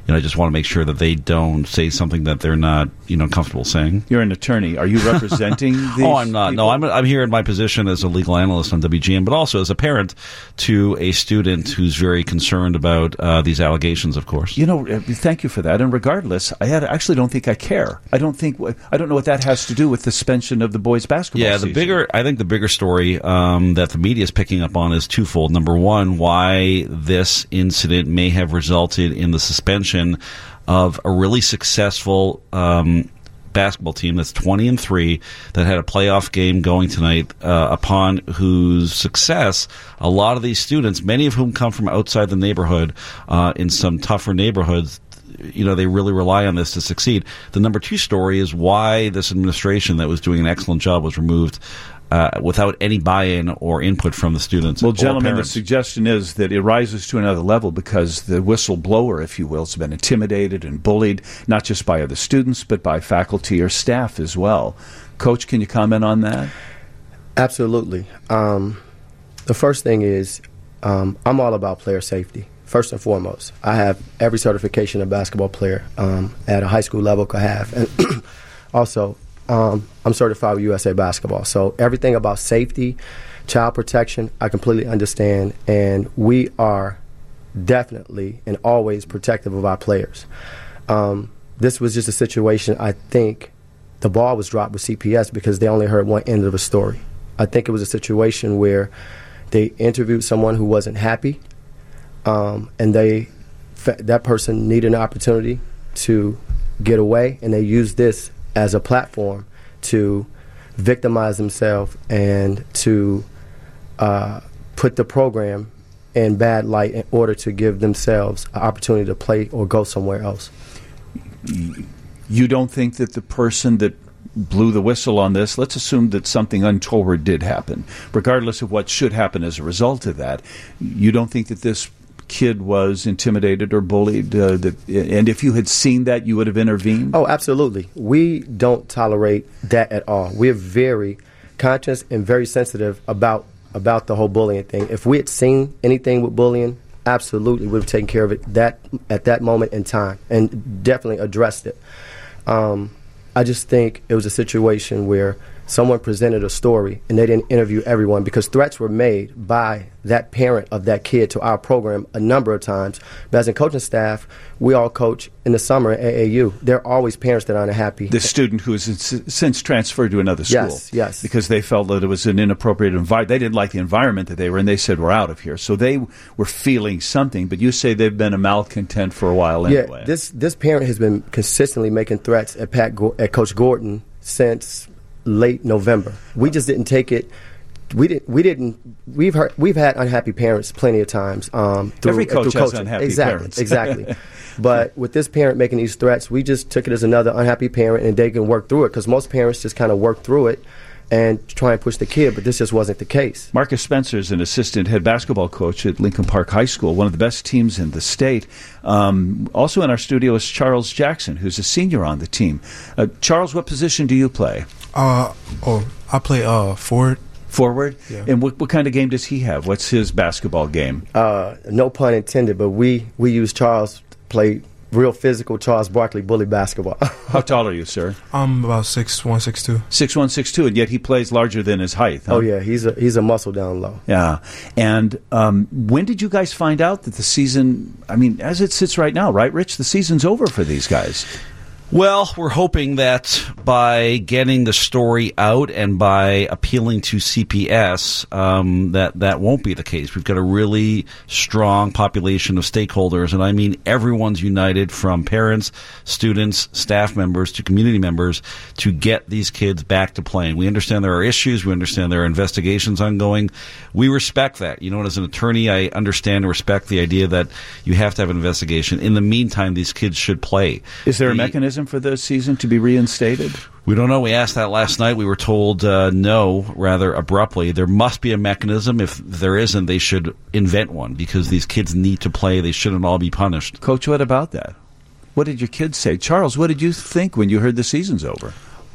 know, I just want to make sure that they don't say something that they're not, you know, comfortable saying. You're an attorney. Are you representing these Oh, I'm not. people? No, I'm I'm here in my position as a legal analyst on W G N, but also as a parent to a student who's very concerned about uh, these allegations, of course. You know, uh, thank you for that. And regardless, I had, actually don't think I care. I don't think I don't know what that has to do with the suspension of the boys' basketball Yeah, season. the bigger, I think the bigger story um, that the media is picking up on is twofold. Number one, why this incident may have resulted in the suspension of a really successful um, basketball team that's twenty and three that had a playoff game going tonight, uh, upon whose success a lot of these students, many of whom come from outside the neighborhood, uh, in some tougher neighborhoods, you know, they really rely on this to succeed. The number two story is why this administration that was doing an excellent job was removed uh, without any buy-in or input from the students. Well, or gentlemen, the parents. suggestion is that it rises to another level because the whistleblower, if you will, has been intimidated and bullied, not just by other students, but by faculty or staff as well. Coach, can you comment on that? Absolutely. Um, the first thing is um, I'm all about player safety. First and foremost, I have every certification a basketball player um, at a high school level could have. And also, um, I'm certified with U S A Basketball. So everything about safety, child protection, I completely understand. And we are definitely and always protective of our players. Um, this was just a situation, I think, the ball was dropped with C P S because they only heard one end of the story. I think it was a situation where they interviewed someone who wasn't happy. Um, and they, that person needed an opportunity to get away, and they used this as a platform to victimize themselves and to uh, put the program in bad light in order to give themselves an opportunity to play or go somewhere else. You don't think that the person that blew the whistle on this, let's assume that something untoward did happen, regardless of what should happen as a result of that, you don't think that this kid was intimidated or bullied, uh, that, and if you had seen that, you would have intervened? Oh, absolutely. We don't tolerate that at all. We're very conscious and very sensitive about about the whole bullying thing. If we had seen anything with bullying, absolutely we would have taken care of it that at that moment in time and definitely addressed it. Um, I just think it was a situation where someone presented a story and they didn't interview everyone because threats were made by that parent of that kid to our program a number of times. But as a coaching staff, we all coach in the summer at A A U. There are always parents that aren't happy. The student who has since transferred to another school. Yes, yes. Because they felt that it was an inappropriate environment. They didn't like the environment that they were in. They said, we're out of here. So they were feeling something, but you say they've been a malcontent for a while anyway. Yeah, this, this parent has been consistently making threats at, Pat Go- at Coach Gordon since late November. We just didn't take it. We didn't. We didn't. We've heard. We've had unhappy parents plenty of times. Um, through, Every coach through has coaching. unhappy exactly, parents. Exactly. But with this parent making these threats, we just took it as another unhappy parent, and they can work through it because most parents just kind of work through it and try and push the kid. But this just wasn't the case. Marcus Spencer is an assistant head basketball coach at Lincoln Park High School, one of the best teams in the state. Um, also in our studio is Charles Jackson, who's a senior on the team. Uh, Charles, what position do you play? Uh, oh, I play uh, forward. Forward? Yeah. And what, what kind of game does he have? What's his basketball game? Uh, no pun intended, but we, we use Charles to play real physical Charles Barkley bully basketball. How tall are you, sir? I'm about six one, six two. Six one, six two, and yet he plays larger than his height. Huh? Oh, yeah, he's a, he's a muscle down low. Yeah. And um, when did you guys find out that the season, I mean, as it sits right now, right, Rich, the season's over for these guys? Well, we're hoping that by getting the story out and by appealing to C P S, um, that that won't be the case. We've got a really strong population of stakeholders, and I mean everyone's united from parents, students, staff members to community members to get these kids back to playing. We understand there are issues. We understand there are investigations ongoing. We respect that. You know, as an attorney, I understand and respect the idea that you have to have an investigation. In the meantime, these kids should play. Is there a the, mechanism for the season to be reinstated? We don't know. We asked that last night. We were told uh, no, rather abruptly. There must be a mechanism. If there isn't, they should invent one because these kids need to play. They shouldn't all be punished. Coach, what about that? What did your kids say? Charles, what did you think when you heard the season's over?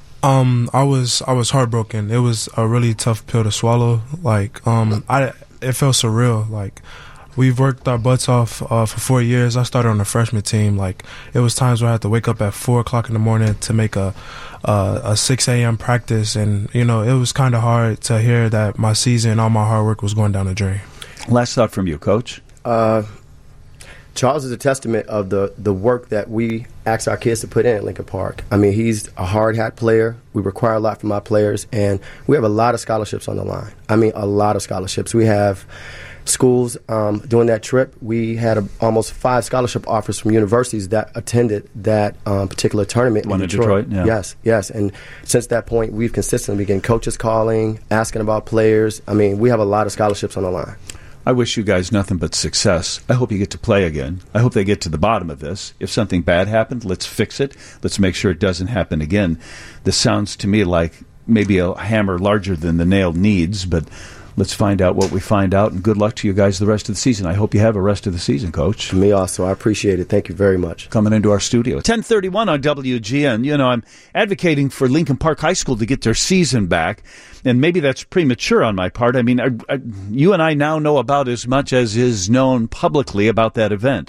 Um, I was I was heartbroken. It was a really tough pill to swallow. Like, um, I it felt surreal. Like, we've worked our butts off uh, for four years. I started on the freshman team. Like, it was times where I had to wake up at four o'clock in the morning to make a uh, a six a.m. practice. And, you know, it was kind of hard to hear that my season, all my hard work was going down the drain. Last thought from you, Coach. Uh, Charles is a testament of the, the work that we ask our kids to put in at Lincoln Park. I mean, he's a hard hat player. We require a lot from our players, and we have a lot of scholarships on the line. I mean, a lot of scholarships. We have schools um, doing that trip. We had a, almost five scholarship offers from universities that attended that um, particular tournament One in in Detroit. Detroit, yeah. Yes, yes. And since that point, we've consistently been getting coaches calling, asking about players. I mean, we have a lot of scholarships on the line. I wish you guys nothing but success. I hope you get to play again. I hope they get to the bottom of this. If something bad happened, let's fix it. Let's make sure it doesn't happen again. This sounds to me like maybe a hammer larger than the nail needs, but let's find out what we find out, and good luck to you guys the rest of the season. I hope you have a rest of the season, Coach. Me also. I appreciate it. Thank you very much. Coming into our studio. ten thirty-one on W G N. You know, I'm advocating for Lincoln Park High School to get their season back, and maybe that's premature on my part. I mean, I, I, you and I now know about as much as is known publicly about that event.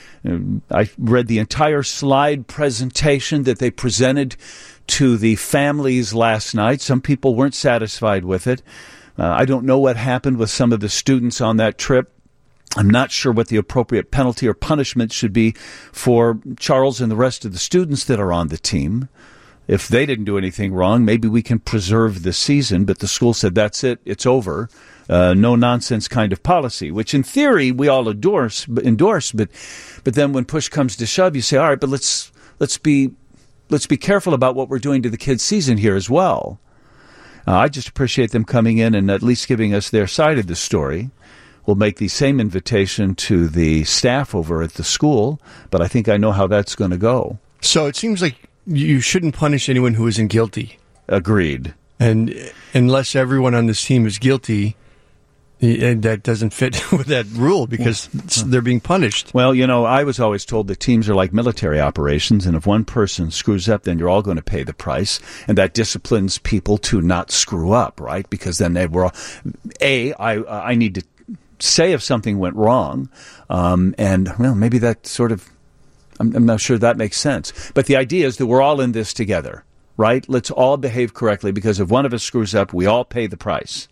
I read the entire slide presentation that they presented to the families last night. Some people weren't satisfied with it. Uh, I don't know what happened with some of the students on that trip. I'm not sure what the appropriate penalty or punishment should be for Charles and the rest of the students that are on the team. If they didn't do anything wrong, maybe we can preserve the season, but the school said that's it, it's over. Uh, no nonsense kind of policy, which in theory we all endorse, endorse but but then when push comes to shove, you say, all right, but let's let's be let's be careful about what we're doing to the kids' season here as well. Uh, I just appreciate them coming in and at least giving us their side of the story. We'll make the same invitation to the staff over at the school, but I think I know how that's going to go. So it seems like you shouldn't punish anyone who isn't guilty. Agreed. And unless everyone on this team is guilty, and that doesn't fit with that rule because they're being punished. Well, you know, I was always told that teams are like military operations, and if one person screws up, then you're all going to pay the price, and that disciplines people to not screw up, right? Because then they were all, A, I, I need to say if something went wrong, um, and, well, maybe that sort of, I'm, I'm not sure that makes sense. But the idea is that we're all in this together, right? Let's all behave correctly, because if one of us screws up, we all pay the price.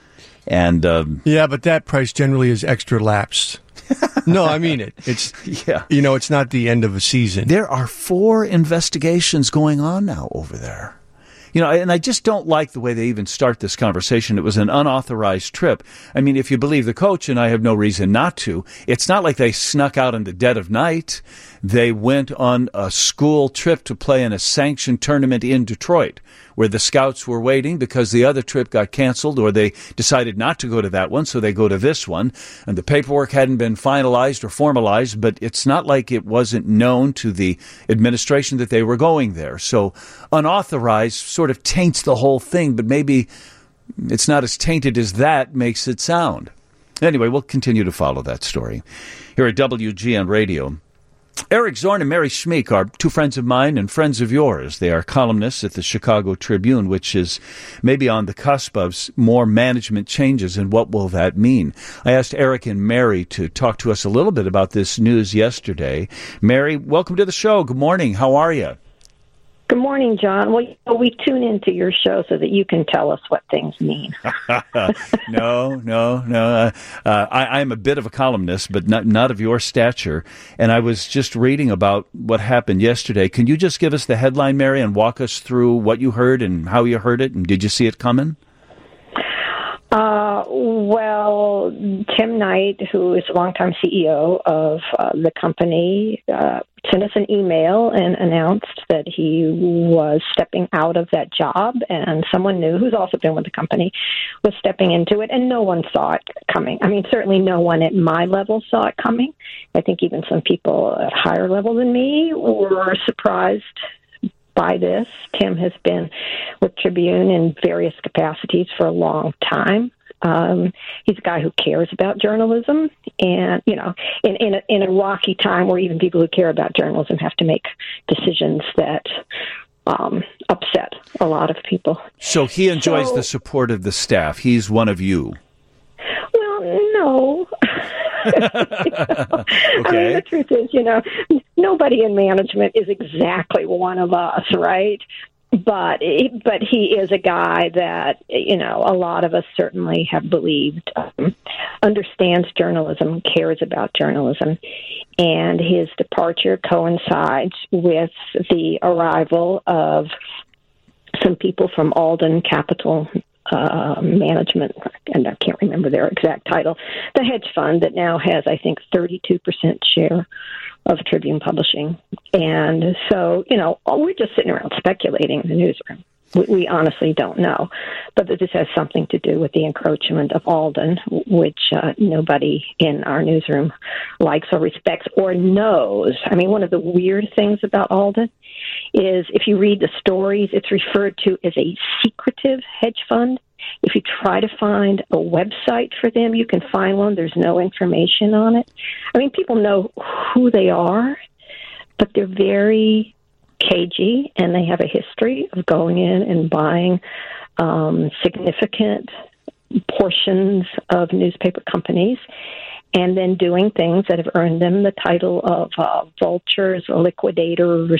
And um, yeah, but that price generally is extra lapsed. No, I mean it. It's yeah. You know, it's not the end of a season. There are four investigations going on now over there. You know, and I just don't like the way they even start this conversation. It was an unauthorized trip. I mean, if you believe the coach, and I have no reason not to, it's not like they snuck out in the dead of night. They went on a school trip to play in a sanctioned tournament in Detroit, where the scouts were waiting because the other trip got canceled, or they decided not to go to that one, so they go to this one. And the paperwork hadn't been finalized or formalized, but it's not like it wasn't known to the administration that they were going there. So unauthorized sort of taints the whole thing, but maybe it's not as tainted as that makes it sound. Anyway, we'll continue to follow that story here at W G N Radio. Eric Zorn and Mary Schmeek are two friends of mine and friends of yours. They are columnists at the Chicago Tribune, which is maybe on the cusp of more management changes, and what will that mean? I asked Eric and Mary to talk to us a little bit about this news yesterday. Mary, welcome to the show. Good morning. How are you? Good morning, John. Well, you know, we tune into your show so that you can tell us what things mean. no, no, no. Uh, uh, I, I'm a bit of a columnist, but not, not of your stature. And I was just reading about what happened yesterday. Can you just give us the headline, Mary, and walk us through what you heard and how you heard it? And did you see it coming? Uh, well, Tim Knight, who is a longtime C E O of uh, the company, uh, sent us an email and announced that he was stepping out of that job, and someone new who's also been with the company was stepping into it, and no one saw it coming. I mean, certainly no one at my level saw it coming. I think even some people at higher level than me were surprised by this. Tim has been with Tribune in various capacities for a long time. Um, he's a guy who cares about journalism, and, you know, in, in, a, in a rocky time where even people who care about journalism have to make decisions that um, upset a lot of people. So he enjoys so, the support of the staff. He's one of you. Well, no. I mean, the truth is, you know, nobody in management is exactly one of us, right? But but he is a guy that, you know, a lot of us certainly have believed um, understands journalism, cares about journalism, and his departure coincides with the arrival of some people from Alden Capital uh, Management, and I can't remember their exact title, the hedge fund that now has, I think, thirty-two percent share of Tribune Publishing. And so, you know, we're just sitting around speculating in the newsroom. We, we honestly don't know. But this has something to do with the encroachment of Alden, which uh, nobody in our newsroom likes or respects or knows. I mean, one of the weird things about Alden is if you read the stories, it's referred to as a secretive hedge fund. If you try to find a website for them, you can find one. There's no information on it. I mean, people know who they are, but they're very cagey, and they have a history of going in and buying um, significant portions of newspaper companies and then doing things that have earned them the title of uh, vultures, liquidators,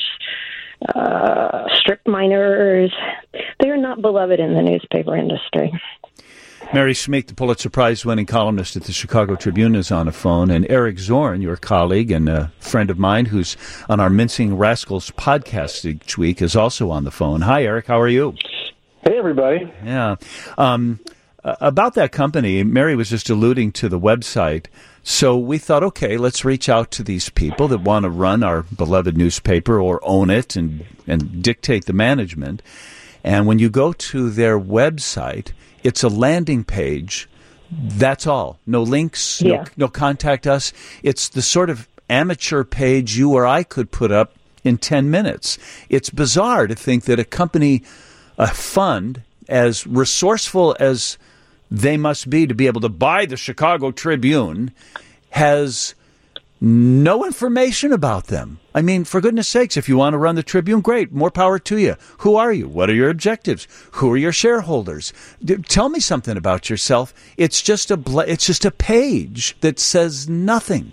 uh, strip miners. They're not beloved in the newspaper industry. Mary Schmeek, the Pulitzer Prize-winning columnist at the Chicago Tribune, is on the phone, and Eric Zorn, your colleague and a friend of mine who's on our Mincing Rascals podcast each week, is also on the phone. Hi, Eric. How are you? Hey, everybody. Yeah. Um, about that company, Mary was just alluding to the website. So we thought, okay, let's reach out to these people that want to run our beloved newspaper or own it and, and dictate the management. And when you go to their website, it's a landing page. That's all. No links, yeah. no, no contact us. It's the sort of amateur page you or I could put up in ten minutes. It's bizarre to think that a company, a fund, as resourceful as they must be to be able to buy the Chicago Tribune, has no information about them. I mean, for goodness sakes, if you want to run the Tribune, great, more power to you. Who are you? What are your objectives? Who are your shareholders? D- tell me something about yourself. It's just a bl- it's just a page that says nothing.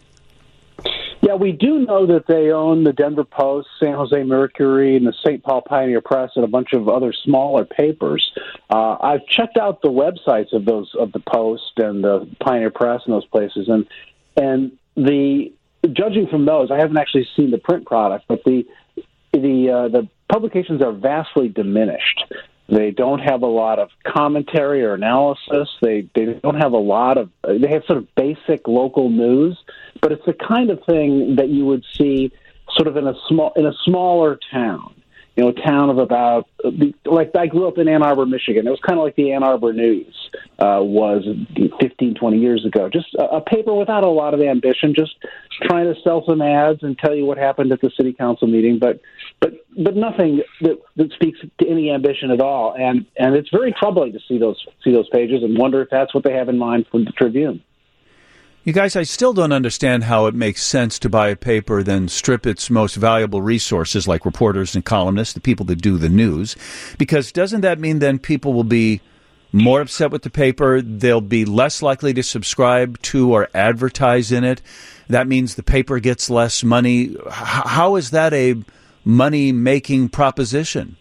Yeah, we do know that they own the Denver Post, San Jose Mercury, and the Saint Paul Pioneer Press, and a bunch of other smaller papers. Uh, I've checked out the websites of those of the Post and the Pioneer Press and those places, and and the judging from those, I haven't actually seen the print product, but the the uh, the publications are vastly diminished. They don't have a lot of commentary or analysis. They they don't have a lot of. They have sort of basic local news, but it's the kind of thing that you would see sort of in a small in a smaller town. You know, a town of about, like I grew up in Ann Arbor, Michigan. It was kind of like the Ann Arbor News uh, was fifteen, twenty years ago. Just a, a paper without a lot of ambition, just trying to sell some ads and tell you what happened at the city council meeting, but but but nothing that, that speaks to any ambition at all. And and it's very troubling to see those see those pages and wonder if that's what they have in mind for the Tribune. You guys, I still don't understand how it makes sense to buy a paper, then strip its most valuable resources like reporters and columnists, the people that do the news, because doesn't that mean then people will be more upset with the paper, they'll be less likely to subscribe to or advertise in it? That means the paper gets less money. H- how is that a money-making proposition?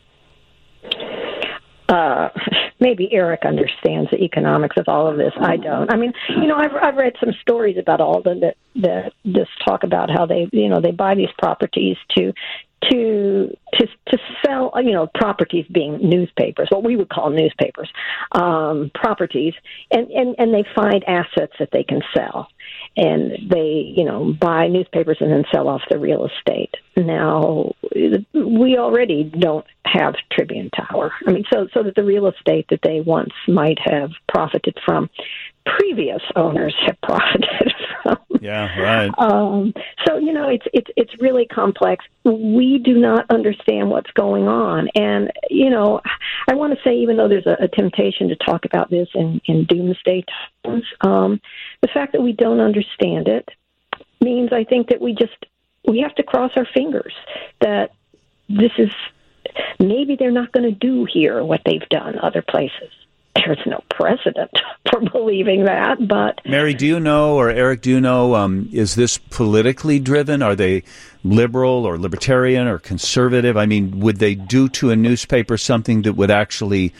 Uh, maybe Eric understands the economics of all of this. I don't. I mean, you know, I've I've read some stories about Alden that that just talk about how they, you know, they buy these properties to to to to sell, you know, properties being newspapers, what we would call newspapers, um, properties, and, and and they find assets that they can sell. And they, you know, buy newspapers and then sell off the real estate. Now, we already don't have Tribune Tower. I mean, so so that the real estate that they once might have profited from, previous owners have profited from. Yeah, right. Um, so you know, it's it's it's really complex. We do not understand what's going on, and you know, I want to say, even though there's a, a temptation to talk about this in, in doomsday times, um, the fact that we don't understand it means, I think, that we just we have to cross our fingers that this is maybe they're not going to do here what they've done other places. there's no precedent for believing that. But Mary, do you know, or Eric, do you know, um, is this politically driven? Are they liberal or libertarian or conservative? I mean, would they do to a newspaper something that would actually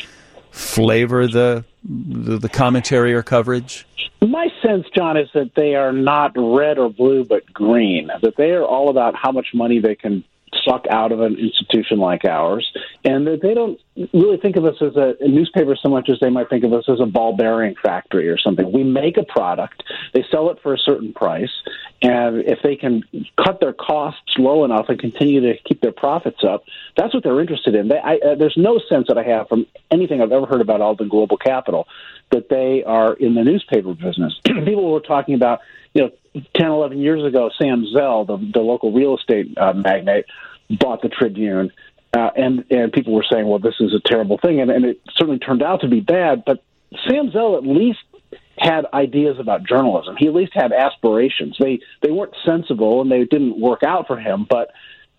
flavor the the, the commentary or coverage? My sense, John, is that they are not red or blue, but green, that they are all about how much money they can suck out of an institution like ours, and that they don't really think of us as a, a newspaper so much as they might think of us as a ball bearing factory or something. We make a product, they sell it for a certain price, and if they can cut their costs low enough and continue to keep their profits up, that's what they're interested in. They, I, uh, there's no sense that I have from anything I've ever heard about Alden Global Capital that they are in the newspaper business. People were talking about, you know, ten, eleven years ago, Sam Zell, the, the local real estate uh, magnate, bought the Tribune, uh, and, and people were saying, well, this is a terrible thing, and, and it certainly turned out to be bad, but Sam Zell at least had ideas about journalism. He at least had aspirations. They they weren't sensible, and they didn't work out for him, but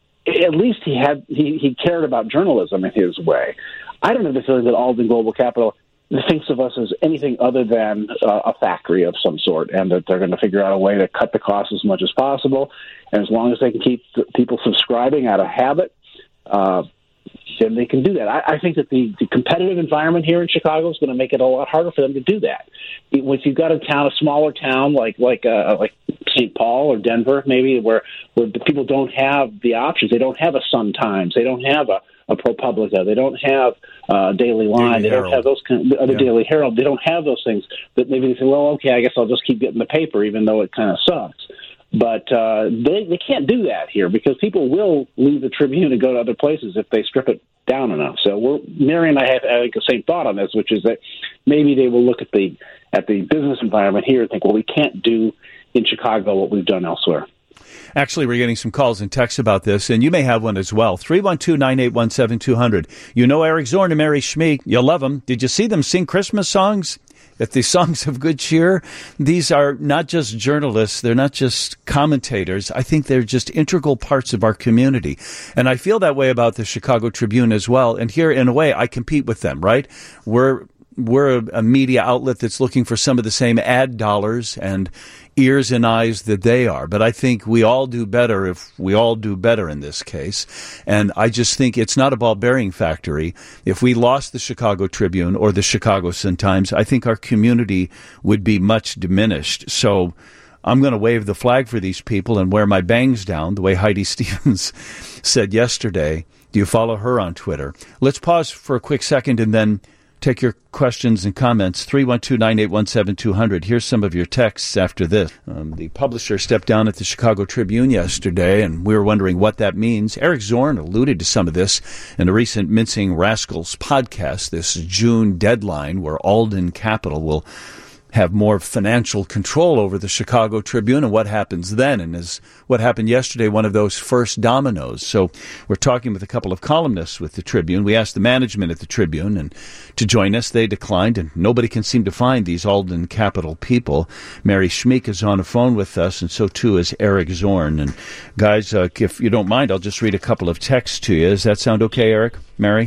at least he had he, he cared about journalism in his way. I don't have the feeling that Alden Global Capital thinks of us as anything other than uh, a factory of some sort, and that they're going to figure out a way to cut the cost as much as possible. And as long as they can keep people subscribing out of habit, uh, then they can do that. I, I think that the, the competitive environment here in Chicago is going to make it a lot harder for them to do that. If you've got a town, a smaller town like like uh, like Saint Paul or Denver, maybe where where the people don't have the options, they don't have a Sun Times, they don't have a, a ProPublica, they don't have uh, Daily Line, Daily they Herald. Don't have those kind of, uh, the yeah. Daily Herald, they don't have those things. That maybe they say, well, okay, I guess I'll just keep getting the paper, even though it kind of sucks. But uh, they they can't do that here because people will leave the Tribune and go to other places if they strip it down enough. So we're, Mary and I have I think, the same thought on this, which is that maybe they will look at the at the business environment here and think, well, we can't do in Chicago what we've done elsewhere. Actually, we're getting some calls and texts about this, and you may have one as well. three one two, nine eight one, seven two zero zero. You know Eric Zorn and Mary Schmeek. You love them. Did you see them sing Christmas songs? At the Songs of Good Cheer? These are not just journalists. They're not just commentators. I think they're just integral parts of our community. And I feel that way about the Chicago Tribune as well. And here, in a way, I compete with them, right? We're We're a, a media outlet that's looking for some of the same ad dollars and ears and eyes that they are. But I think we all do better if we all do better in this case. And I just think it's not a ball-bearing factory. If we lost the Chicago Tribune or the Chicago Sun-Times, I think our community would be much diminished. So I'm going to wave the flag for these people and wear my bangs down, the way Heidi Stevens said yesterday. Do you follow her on Twitter? Let's pause for a quick second and then take your questions and comments. three one two, nine eight one, seven two zero zero. Here's some of your texts after this. Um, the publisher stepped down at the Chicago Tribune yesterday, and we were wondering what that means. Eric Zorn alluded to some of this in a recent Mincing Rascals podcast, this June deadline where Alden Capital will have more financial control over the Chicago Tribune and what happens then. And is what happened yesterday one of those first dominoes? So we're talking with a couple of columnists with the Tribune. We asked the management at the Tribune and to join us. They declined, and nobody can seem to find these Alden Capital people. Mary Schmeek is on the phone with us, and so too is Eric Zorn. And guys, uh, if you don't mind, I'll just read a couple of texts to you. Does that sound okay, Eric? Mary?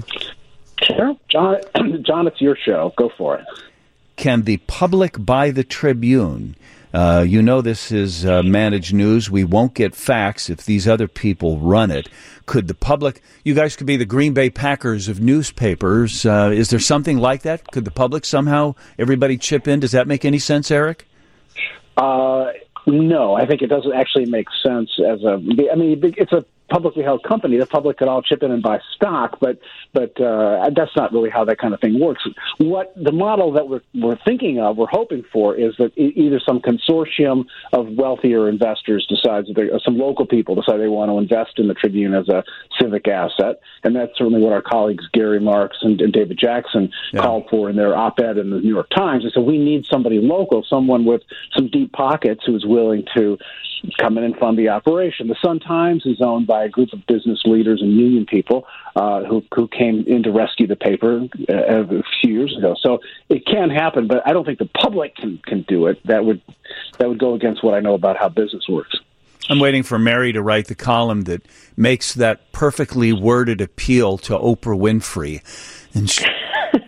Sure. John, John, it's your show. Go for it. Can the public buy the Tribune? Uh, you know this is uh, managed news. We won't get facts if these other people run it. Could the public, you guys could be the Green Bay Packers of newspapers. Uh, is there something like that? Could the public somehow, everybody chip in? Does that make any sense, Eric? Uh, no, I think it doesn't actually make sense as a, I mean, it's a publicly held company. The public could all chip in and buy stock, but but uh, that's not really how that kind of thing works. What the model that we're we're thinking of, we're hoping for, is that either some consortium of wealthier investors decides that they, some local people decide they want to invest in the Tribune as a civic asset, and that's certainly what our colleagues Gary Marks and, and David Jackson yeah. called for in their op-ed in the New York Times. They said we need somebody local, someone with some deep pockets who's willing to come in and fund the operation. The Sun-Times is owned by a group of business leaders and union people uh, who who came in to rescue the paper uh, a few years ago. So it can happen, but I don't think the public can, can do it. That would that would go against what I know about how business works. I'm waiting for Mary to write the column that makes that perfectly worded appeal to Oprah Winfrey. And she,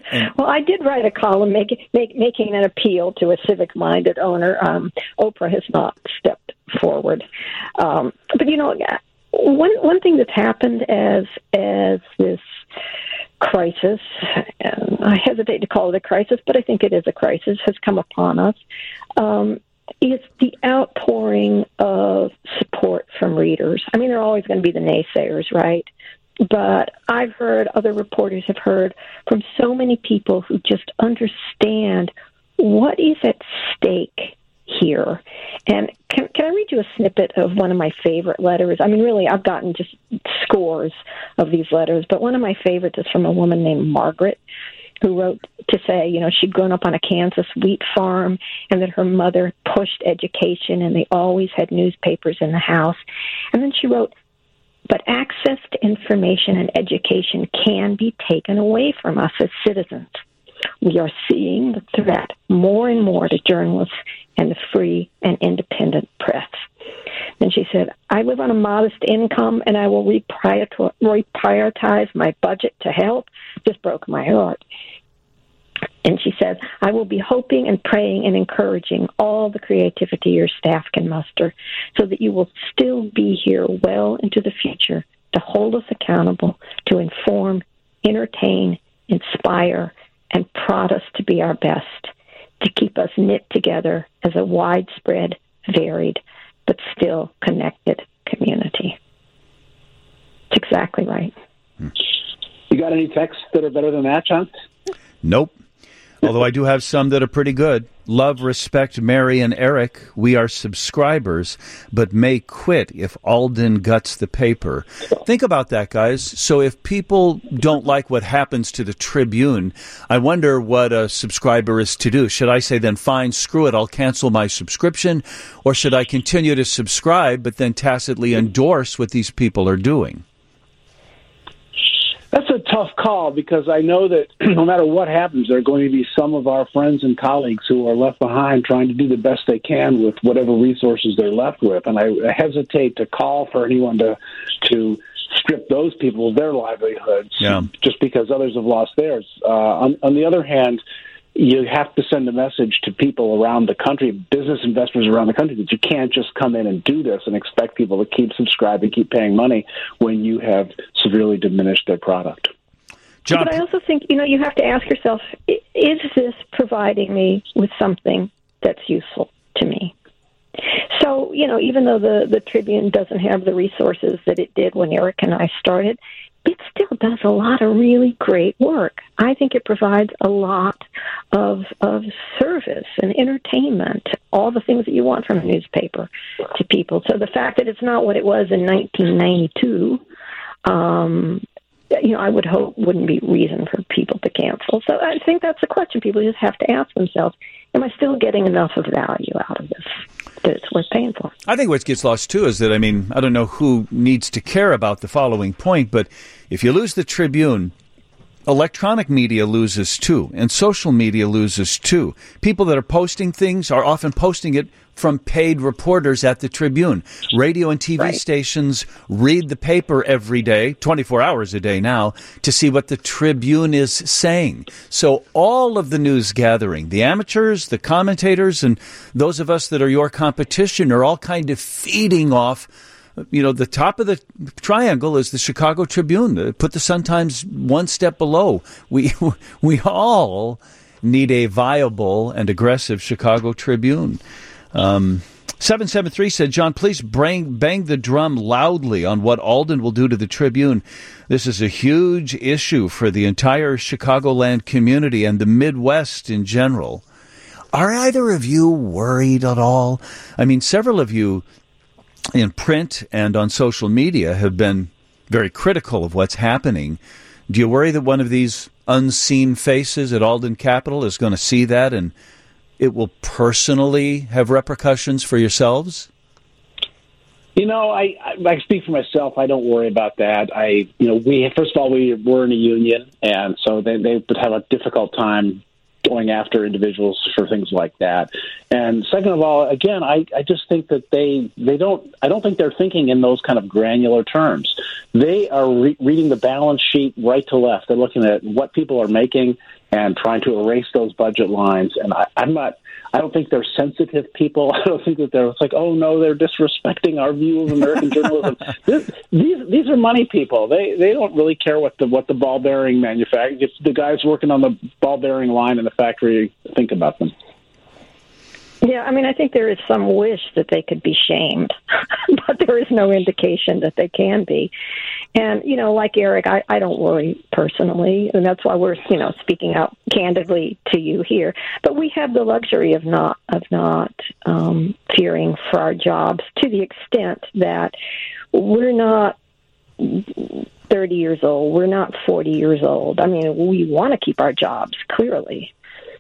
Well, I did write a column make, make, making an appeal to a civic-minded owner. Um, Oprah has not stepped forward. Um, but, you know, one one thing that's happened as as this crisis, and I hesitate to call it a crisis, but I think it is a crisis, has come upon us, um, is the outpouring of support from readers. I mean, there are always going to be the naysayers, right? But I've heard, other reporters have heard from so many people who just understand what is at stake here. And can, can I read you a snippet of one of my favorite letters? I mean, really, I've gotten just scores of these letters, but one of my favorites is from a woman named Margaret, who wrote to say, you know, she'd grown up on a Kansas wheat farm and that her mother pushed education and they always had newspapers in the house. And then she wrote, but access to information and education can be taken away from us as citizens. We are seeing the threat more and more to journalists and the free and independent press. Then she said, I live on a modest income and I will reprioritize my budget to help. Just broke my heart. And she said, I will be hoping and praying and encouraging all the creativity your staff can muster so that you will still be here well into the future to hold us accountable, to inform, entertain, inspire, and prod us to be our best, to keep us knit together as a widespread, varied, but still connected community. It's exactly right. You got any texts that are better than that, John? Nope. Although I do have some that are pretty good. Love, respect, Mary and Eric. We are subscribers, but may quit if Alden guts the paper. Think about that, guys. So if people don't like what happens to the Tribune, I wonder what a subscriber is to do. Should I say then, fine, screw it, I'll cancel my subscription? Or should I continue to subscribe, but then tacitly endorse what these people are doing? That's a tough call because I know that no matter what happens, there are going to be some of our friends and colleagues who are left behind trying to do the best they can with whatever resources they're left with. And I hesitate to call for anyone to to strip those people of their livelihoods yeah. just because others have lost theirs. Uh, on, on the other hand, you have to send a message to people around the country, business investors around the country, that you can't just come in and do this and expect people to keep subscribing, keep paying money when you have severely diminished their product. John, but I also think, you know, you have to ask yourself, is this providing me with something that's useful to me? So, you know, even though the, the Tribune doesn't have the resources that it did when Eric and I started, it still does a lot of really great work. I think it provides a lot of of service and entertainment, all the things that you want from a newspaper to people. So the fact that it's not what it was in nineteen ninety-two, um, you know, I would hope wouldn't be reason for people to cancel. So I think that's the question people just have to ask themselves. Am I still getting enough of value out of this that it's worth paying for? I think what gets lost, too, is that, I mean, I don't know who needs to care about the following point, but if you lose the Tribune, electronic media loses, too, and social media loses, too. People that are posting things are often posting it from paid reporters at the Tribune. Radio and T V right. stations read the paper every day, twenty-four hours a day now, to see what the Tribune is saying. So all of the news gathering, the amateurs, the commentators, and those of us that are your competition are all kind of feeding off. You know, the top of the triangle is the Chicago Tribune. Put the Sun-Times one step below. We we all need a viable and aggressive Chicago Tribune. Um, seven seven three said, John, please bang, bang the drum loudly on what Alden will do to the Tribune. This is a huge issue for the entire Chicagoland community and the Midwest in general. Are either of you worried at all? I mean, several of you in print and on social media have been very critical of what's happening. Do you worry that one of these unseen faces at Alden Capital is going to see that and it will personally have repercussions for yourselves? You know, I, I I speak for myself. I don't worry about that. I, you know, we first of all we we're in a union, and so they they would have a difficult time going after individuals for things like that. And second of all, again, I, I just think that they they don't. I don't think they're thinking in those kind of granular terms. They are re- reading the balance sheet right to left. They're looking at what people are making and trying to erase those budget lines. And I, I'm not. I don't think they're sensitive people. I don't think that they're it's like, oh no, they're disrespecting our view of American journalism. This, these these are money people. They they don't really care what the what the ball bearing manufacturer, if the guys working on the ball bearing line in the factory think about them. Yeah, I mean, I think there is some wish that they could be shamed, but there is no indication that they can be. And, you know, like Eric, I, I don't worry personally, and that's why we're, you know, speaking out candidly to you here. But we have the luxury of not of not um, fearing for our jobs to the extent that we're not thirty years old, we're not forty years old. I mean, we want to keep our jobs, clearly.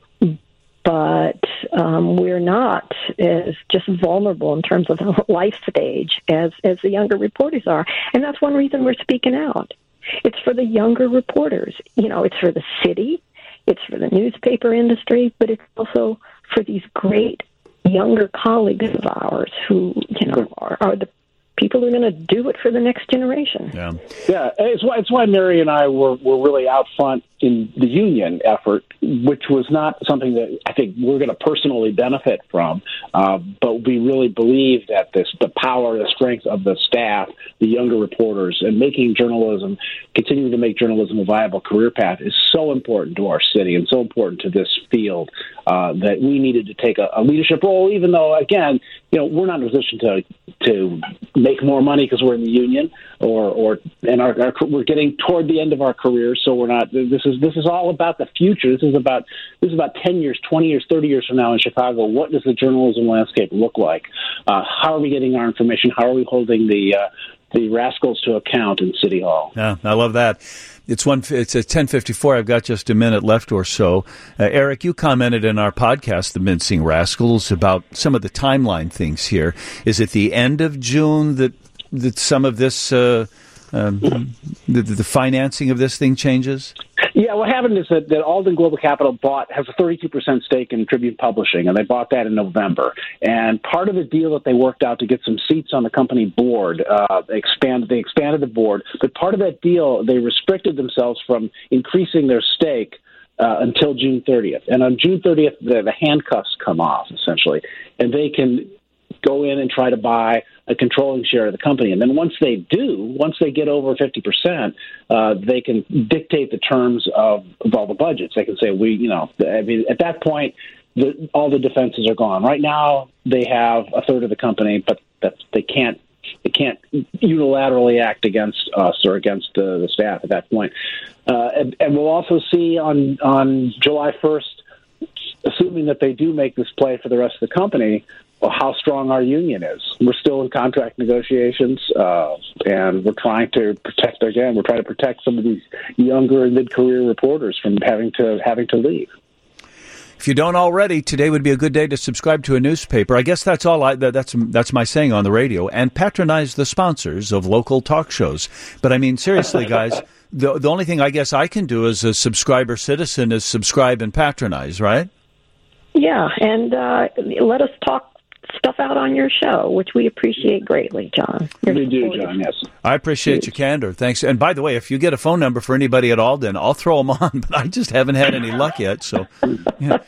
But um, we're not as just vulnerable in terms of life stage as, as the younger reporters are. And that's one reason we're speaking out. It's for the younger reporters. You know, it's for the city, it's for the newspaper industry, but it's also for these great younger colleagues of ours who, you know, are, are the people who are going to do it for the next generation. Yeah, yeah. It's why it's why Mary and I were, were really out front in the union effort, which was not something that I think we're going to personally benefit from, uh, but we really believe that this the power, the strength of the staff, the younger reporters, and making journalism, continuing to make journalism a viable career path is so important to our city and so important to this field uh, that we needed to take a, a leadership role, even though, again, you know, we're not in a position to to make more money because we're in the union, or or and our, our we're getting toward the end of our careers, so we're not. This is this is all about the future. This is about this is about ten years, twenty years, thirty years from now in Chicago. What does the journalism landscape look like? Uh, how are we getting our information? How are we holding the uh, the rascals to account in City Hall? Yeah, I love that. It's one. It's at ten fifty-four. I've got just a minute left or so. Uh, Eric, you commented in our podcast, The Mincing Rascals, about some of the timeline things here. Is it the end of June that that some of this, uh, um, the, the financing of this thing changes? Yeah, what happened is that, that Alden Global Capital bought has a thirty-two percent stake in Tribune Publishing, and they bought that in November. And part of the deal that they worked out to get some seats on the company board, uh, they expanded they expanded the board. But part of that deal, they restricted themselves from increasing their stake uh, until June thirtieth. And on June thirtieth, the, the handcuffs come off essentially, and they can go in and try to buy a controlling share of the company. And then once they do, once they get over fifty percent, uh, they can dictate the terms of, of all the budgets. They can say, we, you know, I mean, at that point, the, all the defenses are gone. Right now, they have a third of the company, but that they can't they can't unilaterally act against us or against uh, the staff at that point. Uh, and, and we'll also see on on July first, assuming that they do make this play for the rest of the company, well, how strong our union is. We're still in contract negotiations, uh, and we're trying to protect, again, we're trying to protect some of these younger and mid-career reporters from having to having to leave. If you don't already, today would be a good day to subscribe to a newspaper. I guess that's all I, that, that's, that's my saying on the radio, and patronize the sponsors of local talk shows. But I mean, seriously, guys, the, the only thing I guess I can do as a subscriber citizen is subscribe and patronize, right? Yeah, and uh, let us talk stuff out on your show, which we appreciate greatly, John. You're we do, John, yes. I appreciate your candor. Thanks. And by the way, if you get a phone number for anybody at Alden, I'll throw them on, but I just haven't had any luck yet. So yeah.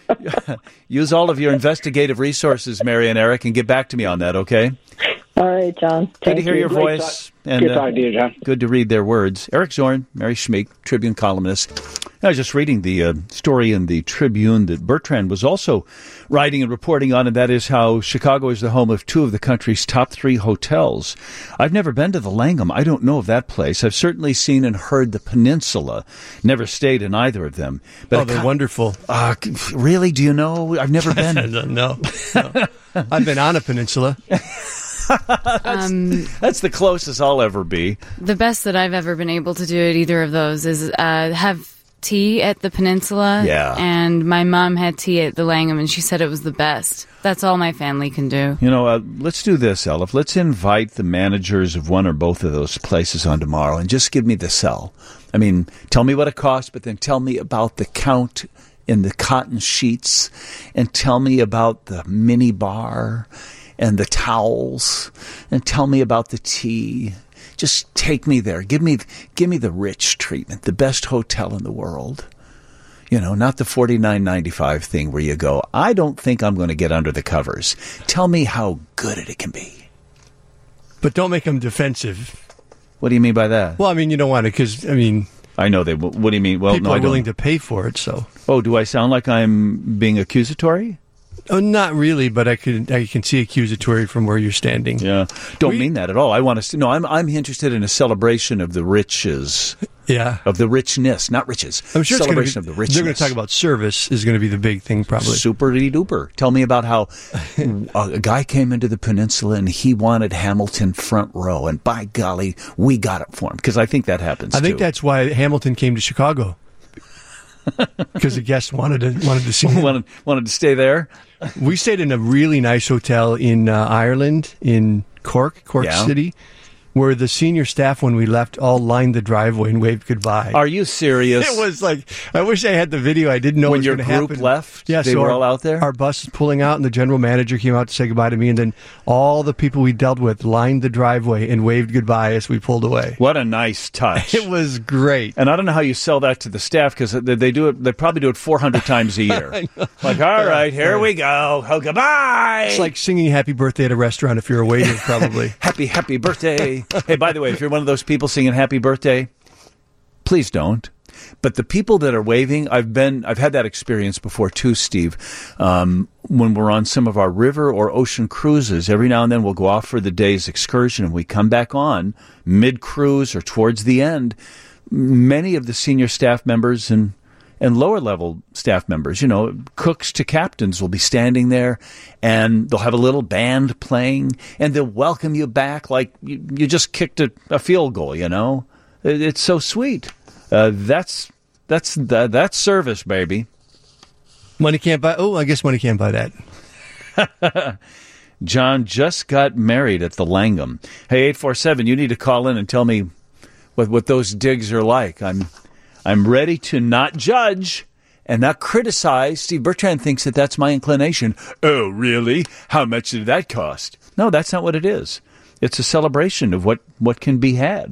Use all of your investigative resources, Mary and Eric, and get back to me on that, okay? All right, John. Good Thank to hear you. your Great voice. talk. And good uh, talking to you, John. Good to read their words. Eric Zorn, Mary Schmeek, Tribune columnist. I was just reading the uh, story in the Tribune that Bertrand was also writing and reporting on, and that is how Chicago is the home of two of the country's top three hotels. I've never been to the Langham. I don't know of that place. I've certainly seen and heard the Peninsula. Never stayed in either of them. But oh, they're co- wonderful. Uh, really? Do you know? I've never been. no, no. no. I've been on a peninsula. that's, um, that's the closest I'll ever be. The best that I've ever been able to do at either of those is uh, have tea at the Peninsula. Yeah. And my mom had tea at the Langham, and she said it was the best. That's all my family can do. You know, uh, let's do this, Elif. Let's invite the managers of one or both of those places on tomorrow and just give me the sell. I mean, tell me what it costs, but then tell me about the count in the cotton sheets, and tell me about the mini bar and the towels, and tell me about the tea. Just take me there. Give me, give me the rich treatment, the best hotel in the world. You know, not the forty-nine ninety-five thing where you go, I don't think I'm going to get under the covers. Tell me how good it can be. But don't make them defensive. What do you mean by that? Well, I mean, you don't want to, because, I mean... I know they... What do you mean? Well, people no, are I willing don't. to pay for it, so... Oh, do I sound like I'm being accusatory? Oh, not really, but I can I can see accusatory from where you're standing. Yeah, don't we, mean that at all. I want to. No, I'm I'm interested in a celebration of the riches. Yeah, of the richness, not riches. I'm sure celebration it's of be, the richness. They're going to talk about service is going to be the big thing, probably. Super duper. Tell me about how a guy came into the peninsula and he wanted Hamilton front row, and by golly, we got it for him because I think that happens. I think too. that's why Hamilton came to Chicago. Because the guests wanted to wanted to see him. wanted wanted to stay there. We stayed in a really nice hotel in uh, Ireland, in Cork, Cork yeah. City, where the senior staff, when we left, all lined the driveway and waved goodbye. Are you serious? It was like, I wish I had the video. I didn't know when it was your going to happen. group left. Yeah, they so were our, all out there. Our bus was pulling out, and the general manager came out to say goodbye to me, and then all the people we dealt with lined the driveway and waved goodbye as we pulled away. What a nice touch! It was great. And I don't know how you sell that to the staff because they, they do it. They probably do it four hundred times a year. Like, all right, here we go. Oh, goodbye. It's like singing "Happy Birthday" at a restaurant if you're a waiter, probably. Happy, happy birthday. Hey, by the way, if you're one of those people singing happy birthday, please don't. But the people that are waving, I've been, I've had that experience before too, Steve. Um, when we're on some of our river or ocean cruises, every now and then we'll go off for the day's excursion and we come back on mid-cruise or towards the end. Many of the senior staff members and and lower level staff members, you know, cooks to captains will be standing there and they'll have a little band playing and they'll welcome you back like you, you just kicked a, a field goal, you know. It, it's so sweet. Uh, that's that's that, that's service, baby. Money can't buy. Oh, I guess money can't buy that. John just got married at the Langham. Hey, eight four seven, you need to call in and tell me what what those digs are like. I'm I'm ready to not judge and not criticize. Steve Bertrand thinks that that's my inclination. Oh, really? How much did that cost? No, that's not what it is. It's a celebration of what, what can be had.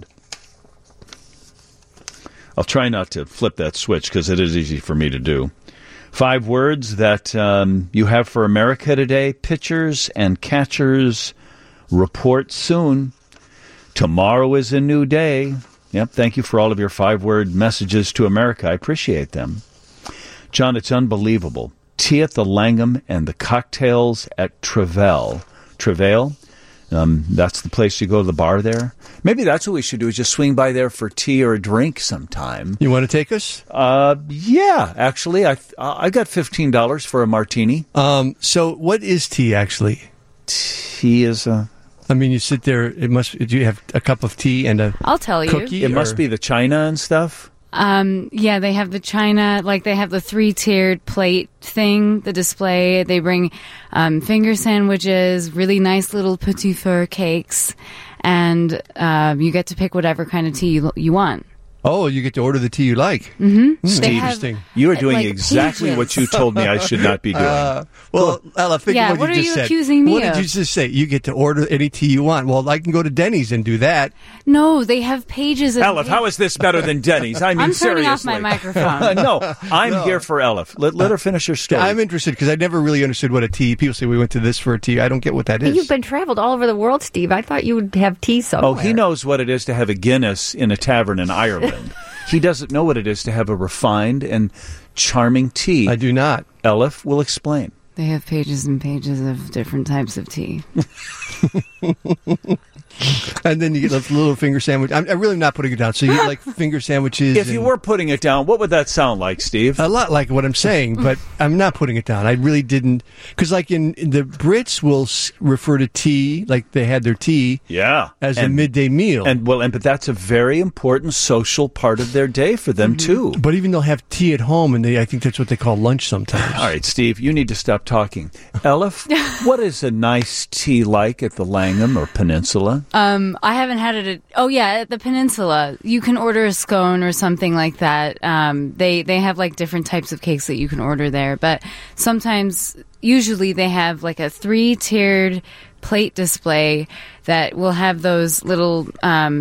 I'll try not to flip that switch because it is easy for me to do. Five words that um, you have for America today. Pitchers and catchers report soon. Tomorrow is a new day. Yep, thank you for all of your five-word messages to America. I appreciate them. John, it's unbelievable. Tea at the Langham and the cocktails at Travail. Travail, um, that's the place you go to the bar there. Maybe that's what we should do, is just swing by there for tea or a drink sometime. You want to take us? Uh, yeah, actually. I I got fifteen dollars for a martini. Um, so what is tea, actually? Tea is a... I mean, you sit there, it must, do you have a cup of tea and a I'll tell you. cookie? It or? must be the china and stuff. Um, yeah, they have the china, like they have the three-tiered plate thing, the display. They bring um, finger sandwiches, really nice little petit four cakes, and uh, you get to pick whatever kind of tea you, you want. Oh, you get to order the tea you like. Mm-hmm. Mm, They interesting. have, You are doing like, exactly pages. what you told me I should not be doing. Uh, well, Ella, think Yeah, of what, what you are just you said. accusing me What did of? you just say? You get to order any tea you want. Well, I can go to Denny's and do that. No, they have pages of... Elif, how is this better than Denny's? I mean, I'm turning seriously. off my microphone. no, I'm No. here for Elif. Let, let her finish her story. I'm interested because I never really understood what a tea. People say we went to this for a tea. I don't get what that is. You've been traveled all over the world, Steve. I thought you would have tea somewhere. oh, he knows what it is to have a Guinness in a tavern in Ireland. He doesn't know what it is to have a refined and charming tea. I do not. Elif will explain. They have pages and pages of different types of tea. And then you get those little finger sandwich. I'm, I'm really not putting it down. So you get like finger sandwiches. If you and- were putting it down, what would that sound like, Steve? A lot like what I'm saying, but I'm not putting it down. I really didn't, because like in, in the Brits will s- refer to tea, like they had their tea, Yeah. as a And- midday meal. And well, and but that's a very important social part of their day for them too. But even they'll have tea at home, and they I think that's what they call lunch sometimes. All right, Steve, you need to stop talking. Elif, what is a nice tea like at the Langham or Peninsula? Um, I haven't had it at, oh yeah, at the Peninsula. You can order a scone or something like that. Um, they, they have like different types of cakes that you can order there, but sometimes, usually they have like a three-tiered plate display that will have those little, um,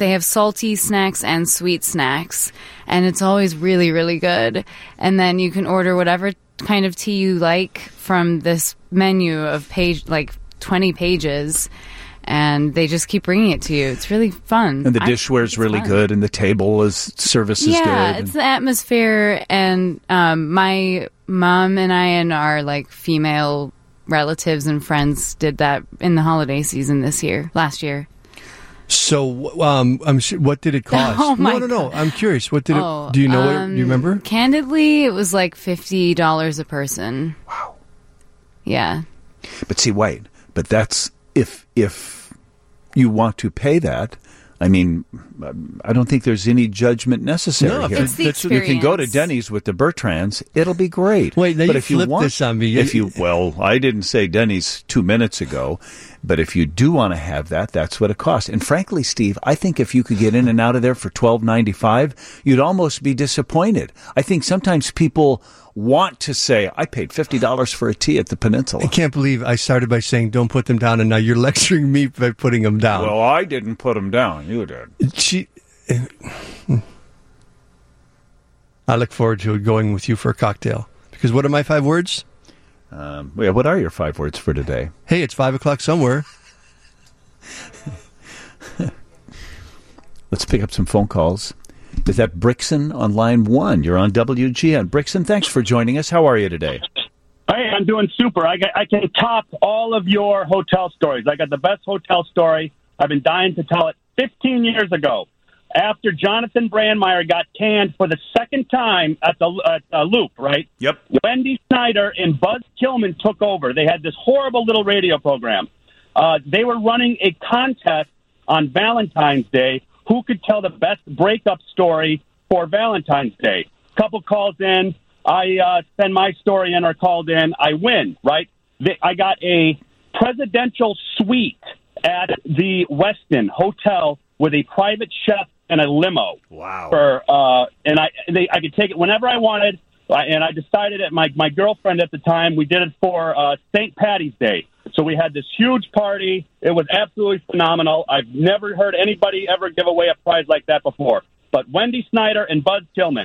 they have salty snacks and sweet snacks, and it's always really, really good. And then you can order whatever kind of tea you like from this menu of page, like twenty pages. And they just keep bringing it to you. It's really fun. And the dishware's really fun. good, and the table is service is yeah, good. Yeah, it's the atmosphere. And um, my mom and I and our like female relatives and friends did that in the holiday season this year, last year. So, um, I'm sure, what did it cost? Oh my no, no, no. I'm curious. What did Oh, it? Do you know? what it, um, do you remember? Candidly, it was like fifty dollars a person. Wow. Yeah. But see, wait. But that's if if you want to pay that. I mean, I don't think there's any judgment necessary No, here. It's the You can go to experience. Denny's with the Bertrands; it'll be great. Wait, now but you if you flipped want, this on me. If you well, I didn't say Denny's two minutes ago, but if you do want to have that, that's what it costs. And frankly, Steve, I think if you could get in and out of there for twelve ninety-five, you'd almost be disappointed. I think sometimes people want to say, I paid fifty dollars for a tea at the Peninsula. I can't believe I started by saying don't put them down, and now you're lecturing me by putting them down. Well, I didn't put them down. You did. She, I look forward to going with you for a cocktail. Because what are my five words? Um, yeah, what are your five words for today? Hey, it's five o'clock somewhere. Let's pick up some phone calls. Is that Brixon on line one? You're on W G N. Brixon, thanks for joining us. How are you today? Hey, I'm doing super. I, got, I can top all of your hotel stories. I got the best hotel story. I've been dying to tell it. fifteen years ago, after Jonathan Brandmeier got canned for the second time at the at, uh, Loop, right? Yep. Wendy Snyder and Buzz Tillman took over. They had this horrible little radio program. Uh, they were running a contest on Valentine's Day. Who could tell the best breakup story for Valentine's Day? Couple calls in. I uh, send my story in or called in. I win, right? They, I got a presidential suite at the Westin Hotel with a private chef and a limo. Wow. For uh, and I they, I could take it whenever I wanted. Uh, and I decided at my my girlfriend at the time, we did it for uh, Saint Patty's Day. So we had this huge party. It was absolutely phenomenal. I've never heard anybody ever give away a prize like that before. But Wendy Snyder and Buzz Tillman.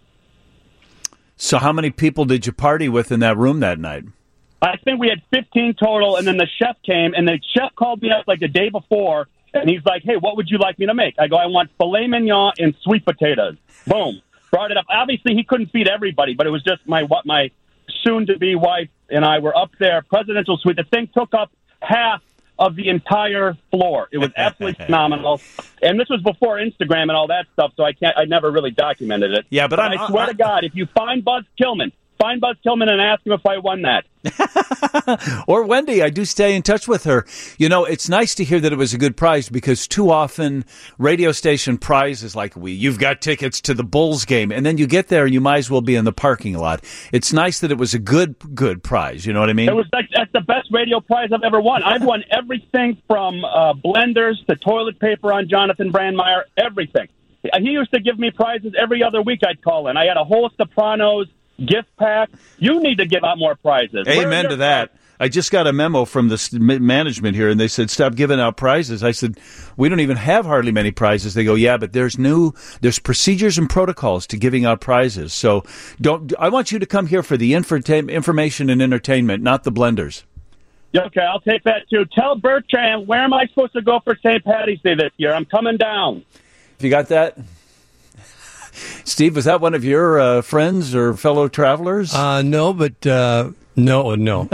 So how many people did you party with in that room that night? I think we had fifteen total, and then the chef came, and the chef called me up like the day before, and he's like, hey, what would you like me to make? I go, I want filet mignon and sweet potatoes. Boom. Brought it up. Obviously, he couldn't feed everybody, but it was just my what my soon-to-be wife and I were up there, presidential suite. The thing took up half of the entire floor. It was absolutely phenomenal. And this was before Instagram and all that stuff, so I can't. I never really documented it. Yeah, but, but I'm, I swear I, to God, if you find Buzz Tillman, find Buzz Tillman and ask him if I won that. Or Wendy, I do stay in touch with her. You know, it's nice to hear that it was a good prize because too often radio station prizes like we, you've got tickets to the Bulls game, and then you get there and you might as well be in the parking lot. It's nice that it was a good, good prize. You know what I mean? It was like that's the best radio prize I've ever won. I've won everything from uh, blenders to toilet paper on Jonathan Brandmeier, everything. He used to give me prizes every other week. I'd call in. I had a whole Sopranos gift pack. You need to give out more prizes. Amen to that. Prizes? I just got a memo from the management here, and they said, stop giving out prizes. I said, we don't even have hardly many prizes. They go, yeah, but there's new, there's procedures and protocols to giving out prizes. So don't. I want you to come here for the infotain- information and entertainment, not the blenders. Okay, I'll take that too. Tell Bertrand, where am I supposed to go for Saint Patty's Day this year? I'm coming down. You got that? Steve, was that one of your uh, friends or fellow travelers? Uh, no, but uh, no, no.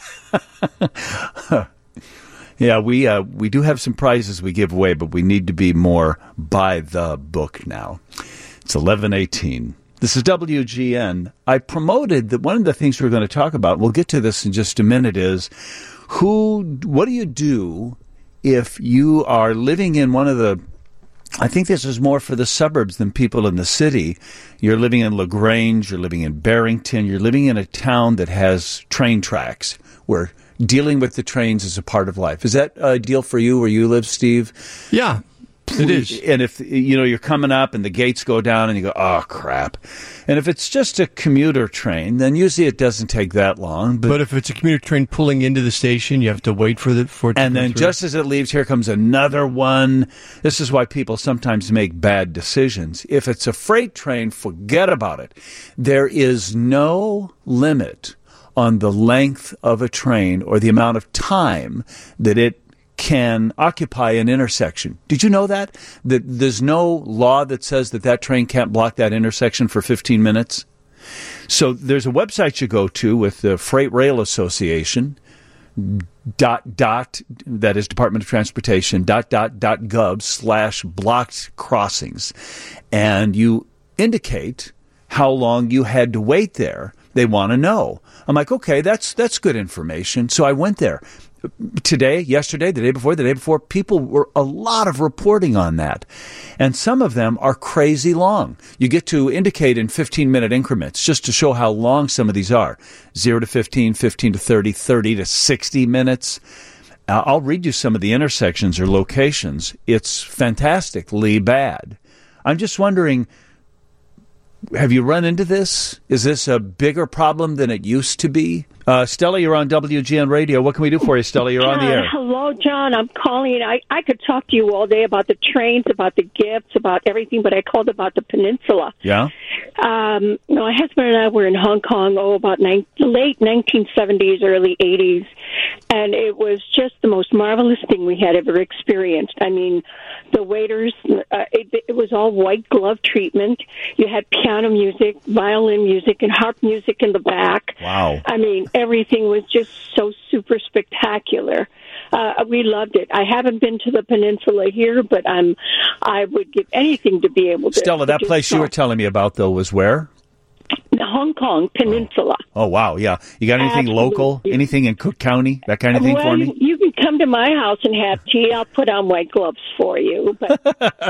Yeah, we uh, we do have some prizes we give away, but we need to be more by the book now. It's eleven eighteen. This is W G N. I promoted that one of the things we're going to talk about, we'll get to this in just a minute, is who. What do you do if you are living in one of the, I think this is more for the suburbs than people in the city. You're living in LaGrange, you're living in Barrington, you're living in a town that has train tracks where dealing with the trains is a part of life. Is that a deal for you where you live, Steve? Yeah. It is. And if, you know, you're coming up and the gates go down and you go, oh, crap. And if it's just a commuter train, then usually it doesn't take that long. But, but if it's a commuter train pulling into the station, you have to wait for, the, for it to And then through. just as it leaves, here comes another one. This is why people sometimes make bad decisions. If it's a freight train, forget about it. There is no limit on the length of a train or the amount of time that it can occupy an intersection. Did you know that? That there's no law that says that that train can't block that intersection for fifteen minutes? So there's a website you go to with the Freight Rail Association, dot, dot, that is Department of Transportation, dot, dot, dot, gov, slash blocked crossings. And you indicate how long you had to wait there. They want to know. I'm like, okay, that's that's good information. So I went there. Today, yesterday, the day before, the day before, people were a lot of reporting on that. And some of them are crazy long. You get to indicate in fifteen-minute increments just to show how long some of these are. zero to fifteen, fifteen to thirty, thirty to sixty minutes. Uh, I'll read you some of the intersections or locations. It's fantastically bad. I'm just wondering, have you run into this? Is this a bigger problem than it used to be? Uh, Stella, you're on W G N Radio. What can we do for you, Stella? You're on the air. Uh, hello, John. I'm calling. I, I could talk to you all day about the trains, about the gifts, about everything, but I called about the peninsula. Yeah? Um, my husband and I were in Hong Kong, oh, about nine, late nineteen seventies, early eighties, and it was just the most marvelous thing we had ever experienced. I mean, the waiters, uh, it, it was all white glove treatment. You had piano music, violin music, and harp music in the back. Wow. I mean, everything was just so super spectacular. Uh, we loved it. I haven't been to the peninsula here, but I'm, I would give anything to be able to. Stella, that to place talk. you were telling me about, though, was where? The Hong Kong Peninsula. Oh, wow, yeah. You got anything Absolutely. local? Anything in Cook County? That kind of thing well, for me? You can come to my house and have tea. I'll put on white gloves for you. But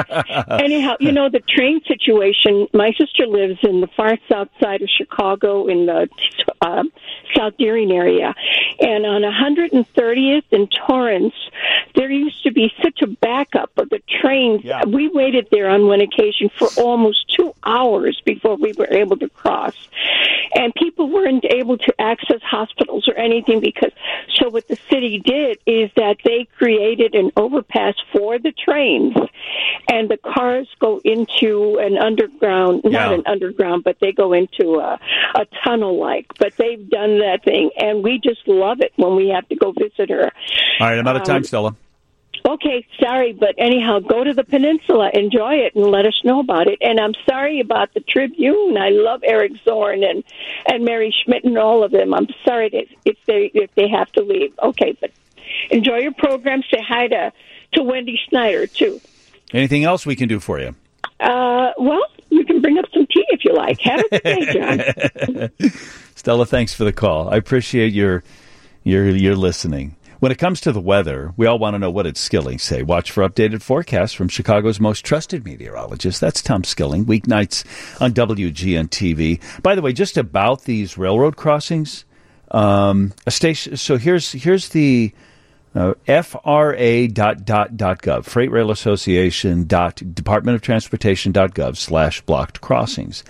anyhow, you know, the train situation, my sister lives in the far south side of Chicago in the uh, South Deering area. And on one hundred thirtieth and Torrance, there used to be such a backup of the trains. Yeah. We waited there on one occasion for almost two hours before we were able to cross. And people weren't able to access hospitals or anything because, so what the city did is that they created an overpass for the trains, and the cars go into an underground, Yeah. not an underground, but they go into a, a tunnel-like. But they've done that thing, and we just love it when we have to go visit her. All right, I'm out of time, Um, Stella. Okay, sorry, but anyhow, go to the peninsula, enjoy it, and let us know about it. And I'm sorry about the Tribune. I love Eric Zorn and, and Mary Schmidt and all of them. I'm sorry that if they if they have to leave. Okay, but enjoy your program. Say hi to, to Wendy Snyder, too. Anything else we can do for you? Uh, well, you can bring up some tea if you like. Have a good day, John. Stella, thanks for the call. I appreciate your your your listening. When it comes to the weather, we all want to know what did Skilling say. Watch for updated forecasts from Chicago's most trusted meteorologist. That's Tom Skilling, weeknights on W G N T V. By the way, just about these railroad crossings, um, a station. So here's here's the uh, F R A dot dot dot gov, Freight Rail Association dot Department of Transportation dot gov slash blocked crossings.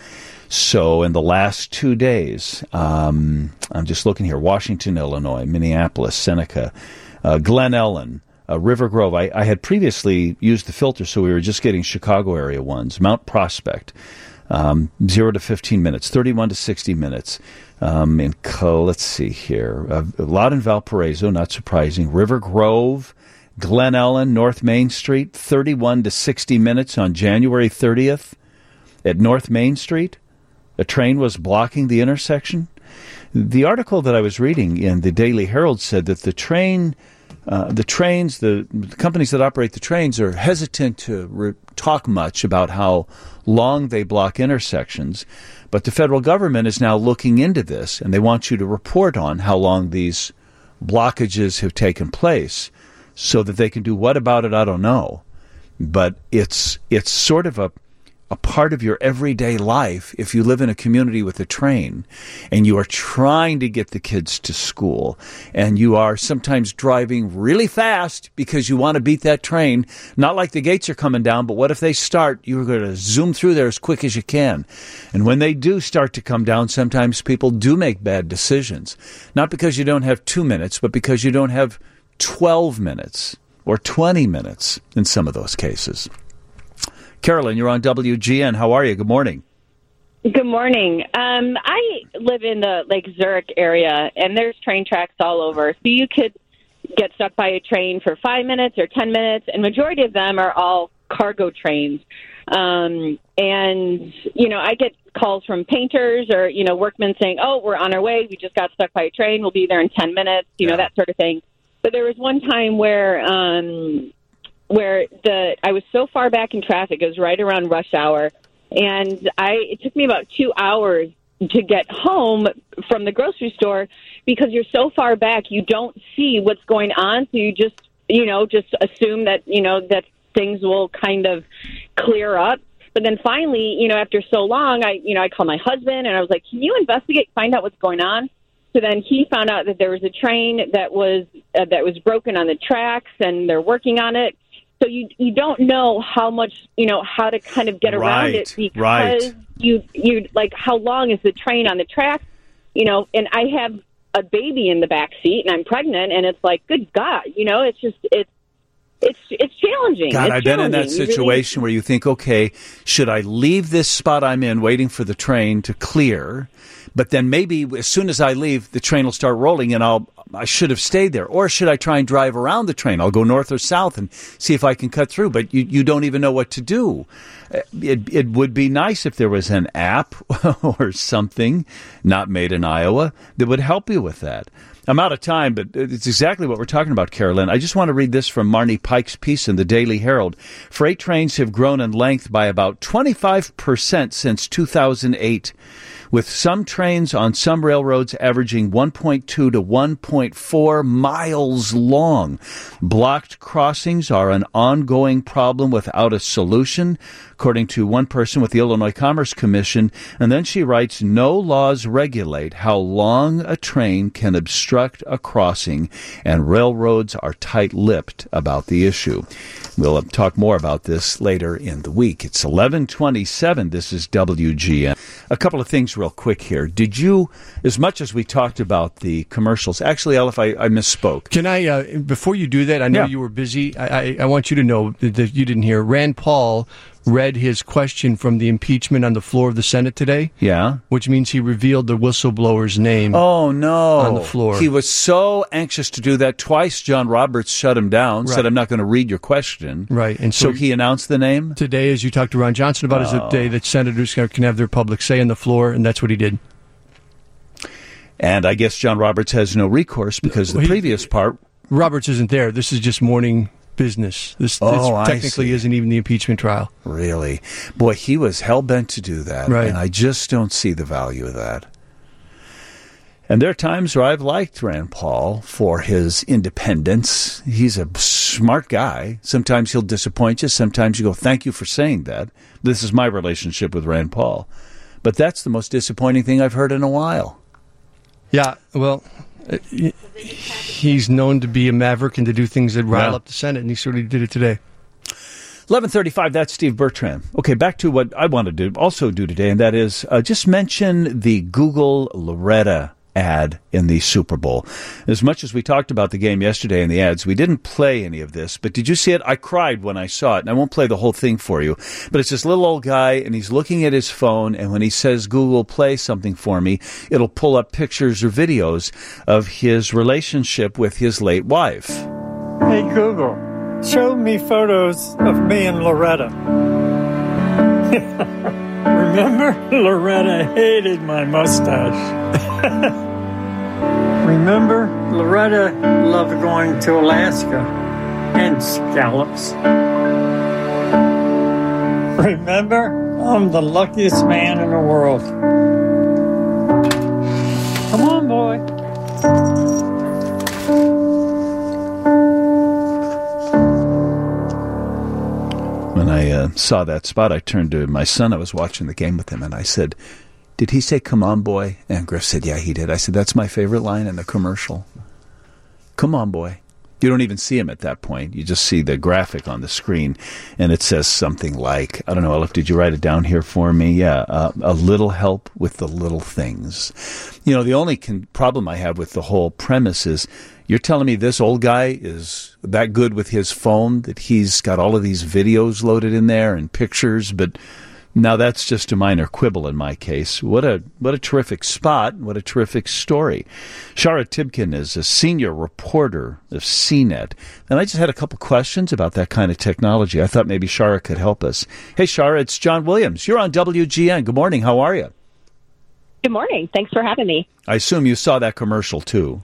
So in the last two days, um, I'm just looking here, Washington, Illinois, Minneapolis, Seneca, uh, Glen Ellen, uh, River Grove. I, I had previously used the filter, so we were just getting Chicago area ones. Mount Prospect, um, zero to fifteen minutes, thirty-one to sixty minutes. Um, in, let's see here, uh, a lot in Valparaiso, not surprising. River Grove, Glen Ellen, North Main Street, thirty-one to sixty minutes on January thirtieth at North Main Street. A train was blocking the intersection. The article that I was reading in the Daily Herald said that the train, uh, the trains, the, the companies that operate the trains are hesitant to re- talk much about how long they block intersections. But the federal government is now looking into this, and they want you to report on how long these blockages have taken place so that they can do what about it, I don't know. But it's it's sort of a a part of your everyday life if you live in a community with a train and you are trying to get the kids to school and you are sometimes driving really fast because you want to beat that train. Not like the gates are coming down, but what if they start? You're going to zoom through there as quick as you can. And when they do start to come down, sometimes people do make bad decisions. Not because you don't have two minutes, but because you don't have twelve minutes or twenty minutes in some of those cases. Carolyn, you're on W G N. How are you? Good morning. Good morning. Um, I live in the Lake Zurich area, and there's train tracks all over. So you could get stuck by a train for five minutes or ten minutes, and majority of them are all cargo trains. Um, and, you know, I get calls from painters or, you know, workmen saying, oh, we're on our way. We just got stuck by a train. We'll be there in ten minutes, you know, that sort of thing. But there was one time where... Um, where the I was so far back in traffic, it was right around rush hour, and I it took me about two hours to get home from the grocery store because you're so far back, you don't see what's going on, so you just, you know, just assume that, you know, that things will kind of clear up. But then finally, you know, after so long, I, you know, I called my husband, and I was like, can you investigate, find out what's going on? So then he found out that there was a train that was uh, that was broken on the tracks, and they're working on it. So you you don't know how much, you know, how to kind of get around Right, it because right. you you like how long is the train on the track, you know? And I have a baby in the back seat and I'm pregnant, and it's like, good God, you know, it's just it's it's it's challenging. God, it's I've been in that challenging. You situation where you think, okay, should I leave this spot I'm in waiting for the train to clear? But then maybe as soon as I leave, the train will start rolling, and I'll I should have stayed there. Or should I try and drive around the train? I'll go north or south and see if I can cut through. But you, you don't even know what to do. It, it would be nice if there was an app or something, not made in Iowa, that would help you with that. I'm out of time, but it's exactly what we're talking about, Carolyn. I just want to read this from Marnie Pike's piece in the Daily Herald. Freight trains have grown in length by about twenty-five percent since two thousand eight. With some trains on some railroads averaging one point two to one point four miles long. Blocked crossings are an ongoing problem without a solution, according to one person with the Illinois Commerce Commission. And then she writes, no laws regulate how long a train can obstruct a crossing, and railroads are tight-lipped about the issue. We'll talk more about this later in the week. It's eleven twenty-seven. This is W G N. A couple of things real quick here. Did you, as much as we talked about the commercials, actually, Aleph, I, I misspoke. Can I, uh, before you do that, I know Yeah. you were busy. I, I, I want you to know that, that you didn't hear. Rand Paul read his question from the impeachment on the floor of the Senate today. Yeah. Which means he revealed the whistleblower's name. Oh, no. On the floor. He was so anxious to do that. Twice John Roberts shut him down, Right. said, I'm not going to read your question. Right. And So so, he announced the name? today, as you talked to Ron Johnson about, is Oh. a day that senators can have their public say on the floor, and that's what he did. And I guess John Roberts has no recourse because the Well, he- previous part... Roberts isn't there. This is just morning business. This, Oh, this I technically see. isn't even the impeachment trial. Really? Boy, he was hell-bent to do that. Right. And I just don't see the value of that. And there are times where I've liked Rand Paul for his independence. He's a smart guy. Sometimes he'll disappoint you. Sometimes you go, thank you for saying that. This is my relationship with Rand Paul. But that's the most disappointing thing I've heard in a while. Yeah, well, uh, he- he's known to be a maverick and to do things that rile Yeah. up the Senate, and he sort of did it today. eleven thirty-five, that's Steve Bertrand. Okay, back to what I wanted to also do today, and that is uh, just mention the Google Loretta ad in the Super Bowl. As much as we talked about the game yesterday in the ads, we didn't play any of this, but did you see it? I cried when I saw it, and I won't play the whole thing for you, but it's this little old guy, and he's looking at his phone, and when he says, Google, play something for me, it'll pull up pictures or videos of his relationship with his late wife. Hey Google, show me photos of me and Loretta. Remember, Loretta hated my mustache. Remember, Loretta loved going to Alaska and scallops. Remember, I'm the luckiest man in the world. Come on, boy. When I uh, saw that spot, I turned to my son. I was watching the game with him, and I said, "Did he say, 'Come on, boy'?" And Griff said, "Yeah, he did." I said, "That's my favorite line in the commercial. Come on, boy." You don't even see him at that point. You just see the graphic on the screen, and it says something like, I don't know, Elif, did you write it down here for me? Yeah, uh, a little help with the little things. You know, the only con- problem I have with the whole premise is you're telling me this old guy is that good with his phone that he's got all of these videos loaded in there and pictures, but now that's just a minor quibble in my case. What a what a terrific spot. What a terrific story. Shara Tibkin is a senior reporter of C net. And I just had a couple questions about that kind of technology. I thought maybe Shara could help us. Hey, Shara, it's John Williams. You're on W G N. Good morning. How are you? Good morning. Thanks for having me. I assume you saw that commercial, too.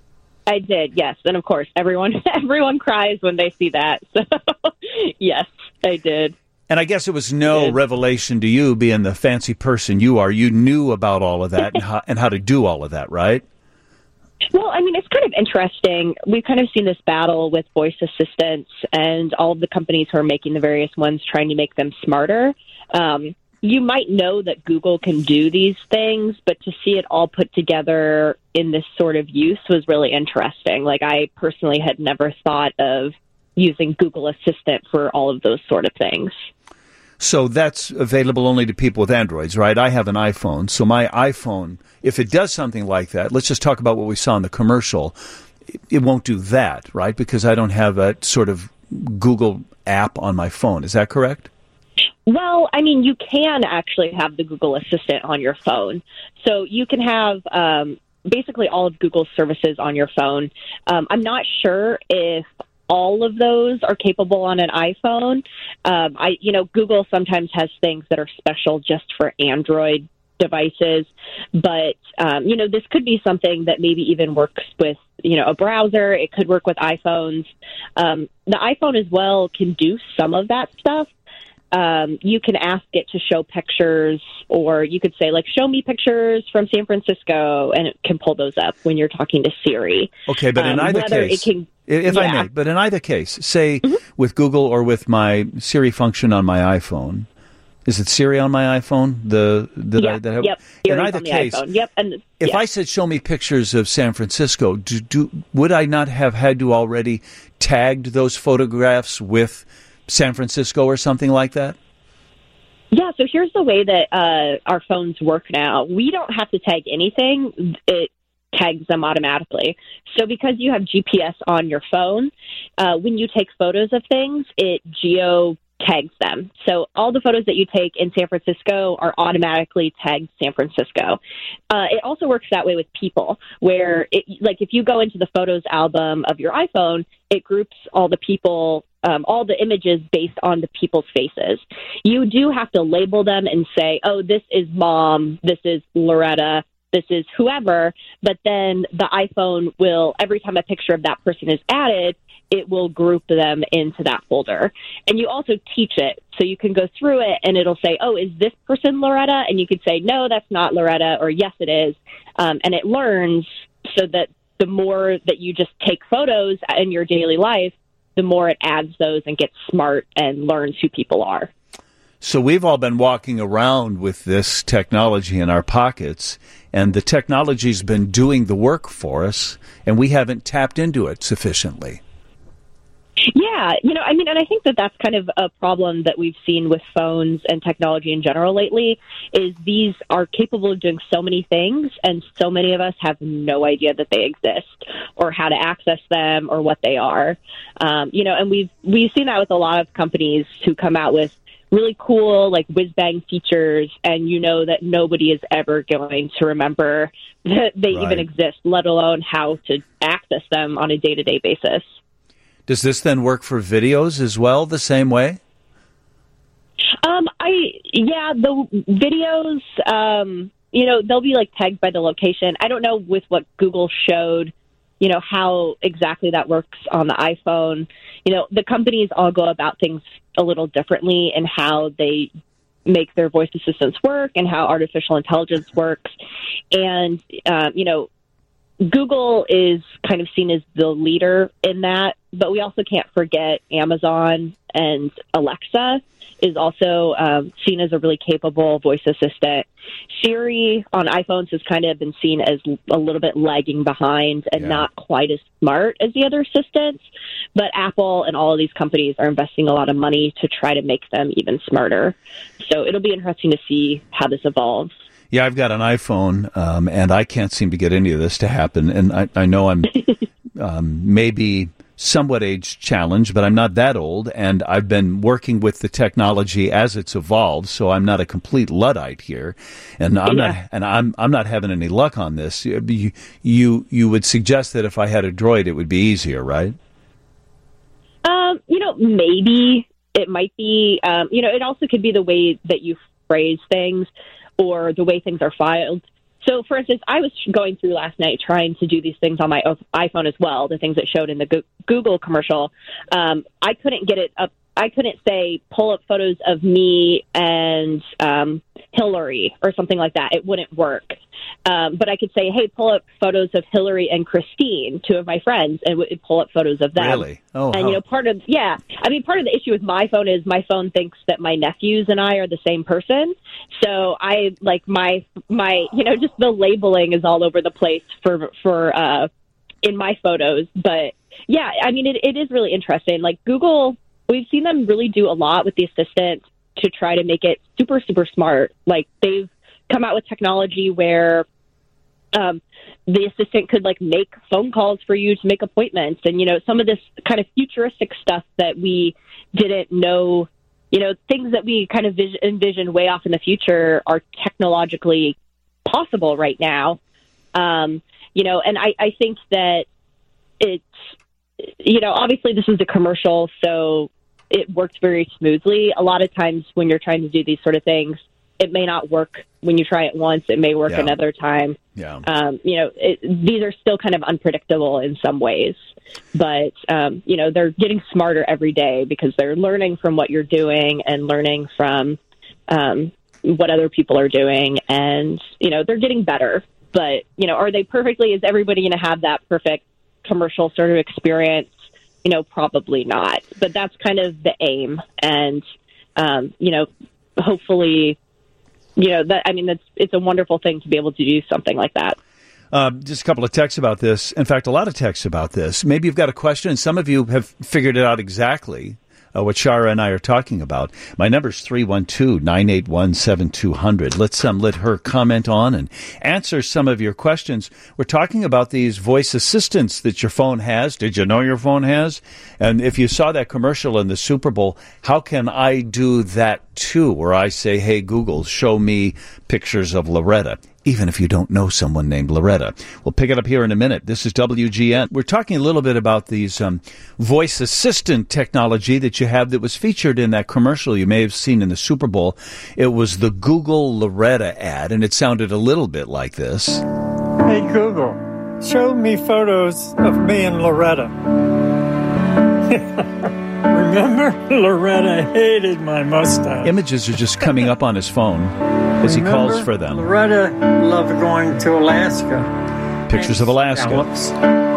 I did, yes. And, of course, everyone everyone cries when they see that. So, yes, I did. And I guess it was no revelation to you, being the fancy person you are. You knew about all of that and, how, and how to do all of that, right? Well, I mean, it's kind of interesting. We've kind of seen this battle with voice assistants and all of the companies who are making the various ones trying to make them smarter. Um, you might know that Google can do these things, but to see it all put together in this sort of use was really interesting. Like, I personally had never thought of using Google Assistant for all of those sort of things. So that's available only to people with Androids, right? I have an iPhone. So my iPhone, if it does something like that, let's just talk about what we saw in the commercial. It won't do that, right? Because I don't have a sort of Google app on my phone. Is that correct? Well, I mean, you can actually have the Google Assistant on your phone. So you can have um, basically all of Google's services on your phone. Um, I'm not sure if all of those are capable on an iPhone. Um, I, you know, Google sometimes has things that are special just for Android devices, but um, you know, this could be something that maybe even works with, you know, a browser. It could work with iPhones. Um, the iPhone as well can do some of that stuff. Um, you can ask it to show pictures, or you could say, like, show me pictures from San Francisco, and it can pull those up when you're talking to Siri. Okay, but in um, either case, it can, if yeah. I may, but in either case, say mm-hmm. with Google or with my Siri function on my iPhone, is it Siri on my iPhone? The, the yeah. I, that I, yep. In either case, iPhone. Yep. And, if yeah. I said, show me pictures of San Francisco, do, do, would I not have had to already tagged those photographs with San Francisco or something like that? Yeah, so here's the way that uh, our phones work now. We don't have to tag anything. It tags them automatically. So because you have G P S on your phone, uh, when you take photos of things, it geo tags them. So all the photos that you take in San Francisco are automatically tagged San Francisco. Uh, it also works that way with people, where it, like if you go into the photos album of your iPhone, it groups all the people, um, all the images based on the people's faces. You do have to label them and say, oh, this is Mom, this is Loretta, this is whoever, but then the iPhone will, every time a picture of that person is added, it will group them into that folder. And you also teach it. So you can go through it and it'll say, oh, is this person Loretta? And you could say, no, that's not Loretta, or yes, it is. Um, and it learns, so that the more that you just take photos in your daily life, the more it adds those and gets smart and learns who people are. So we've all been walking around with this technology in our pockets, and the technology's been doing the work for us, and we haven't tapped into it sufficiently. Yeah, you know, I mean, and I think that that's kind of a problem that we've seen with phones and technology in general lately, is these are capable of doing so many things, and so many of us have no idea that they exist or how to access them or what they are. Um, you know, and we've we've seen that with a lot of companies who come out with really cool, like, whiz-bang features, and you know that nobody is ever going to remember that they right. even exist, let alone how to access them on a day-to-day basis. Does this then work for videos as well, the same way? Um, I yeah, the videos, um, you know, they'll be like tagged by the location. I don't know with what Google showed, you know, how exactly that works on the iPhone. You know, the companies all go about things a little differently in how they make their voice assistants work and how artificial intelligence works. And, um, you know, Google is kind of seen as the leader in that, but we also can't forget Amazon and Alexa is also um, seen as a really capable voice assistant. Siri on iPhones has kind of been seen as a little bit lagging behind and yeah. not quite as smart as the other assistants. But Apple and all of these companies are investing a lot of money to try to make them even smarter. So it'll be interesting to see how this evolves. Yeah, I've got an iPhone, um, and I can't seem to get any of this to happen. And I, I know I'm um, maybe somewhat age challenged, but I'm not that old, and I've been working with the technology as it's evolved, so I'm not a complete Luddite here, and I'm yeah. not, and I'm I'm not having any luck on this. You, you you would suggest that if I had a Droid, it would be easier, right? Um, you know, maybe it might be. Um, you know, it also could be the way that you phrase things or the way things are filed. So, for instance, I was going through last night trying to do these things on my iPhone as well, the things that showed in the Google commercial. Um, I couldn't get it up. I couldn't say, pull up photos of me and um, Hillary or something like that. It wouldn't work. Um, but I could say, hey, pull up photos of Hillary and Christine, two of my friends, and w- pull up photos of them. Really? Oh, and, how... you know, part of, yeah. I mean, part of the issue with my phone is my phone thinks that my nephews and I are the same person. So I, like, my, my, you know, just the labeling is all over the place for, for, uh, in my photos. But, yeah, I mean, it, it is really interesting. Like, Google, we've seen them really do a lot with the assistant to try to make it super, super smart. Like, they've come out with technology where um, the assistant could like make phone calls for you to make appointments. And, you know, some of this kind of futuristic stuff that we didn't know, you know, things that we kind of vis- envision way off in the future are technologically possible right now. Um, you know, and I, I think that it's, you know, obviously this is a commercial, so it worked very smoothly. A lot of times when you're trying to do these sort of things, it may not work when you try it once. It may work yeah. another time. Yeah. Um, you know, it, these are still kind of unpredictable in some ways, but, um, you know, they're getting smarter every day because they're learning from what you're doing and learning from um, what other people are doing. And, you know, they're getting better. But, you know, are they perfectly, is everybody going to have that perfect commercial sort of experience? You know, probably not. But that's kind of the aim. And, um, you know, hopefully... You know, that I mean, that's it's a wonderful thing to be able to do something like that. Uh, just a couple of texts about this. In fact, a lot of texts about this. Maybe you've got a question, and some of you have figured it out exactly uh, what Shara and I are talking about. My number is three one two, nine eight one, seven two zero zero. Let's um, let her comment on and answer some of your questions. We're talking about these voice assistants that your phone has. Did you know your phone has? And if you saw that commercial in the Super Bowl, how can I do that too? Where I say, hey, Google, show me pictures of Loretta, even if you don't know someone named Loretta. We'll pick it up here in a minute. This is W G N. We're talking a little bit about these um, voice assistant technology that you have that was featured in that commercial you may have seen in the Super Bowl. It was the Google Loretta ad, and it sounded a little bit like this. Hey, Google, show me photos of me and Loretta. Remember, Loretta hated my mustache. Images are just coming up on his phone as he Remember, calls for them. Loretta loved going to Alaska. Pictures of Alaska. Scallops.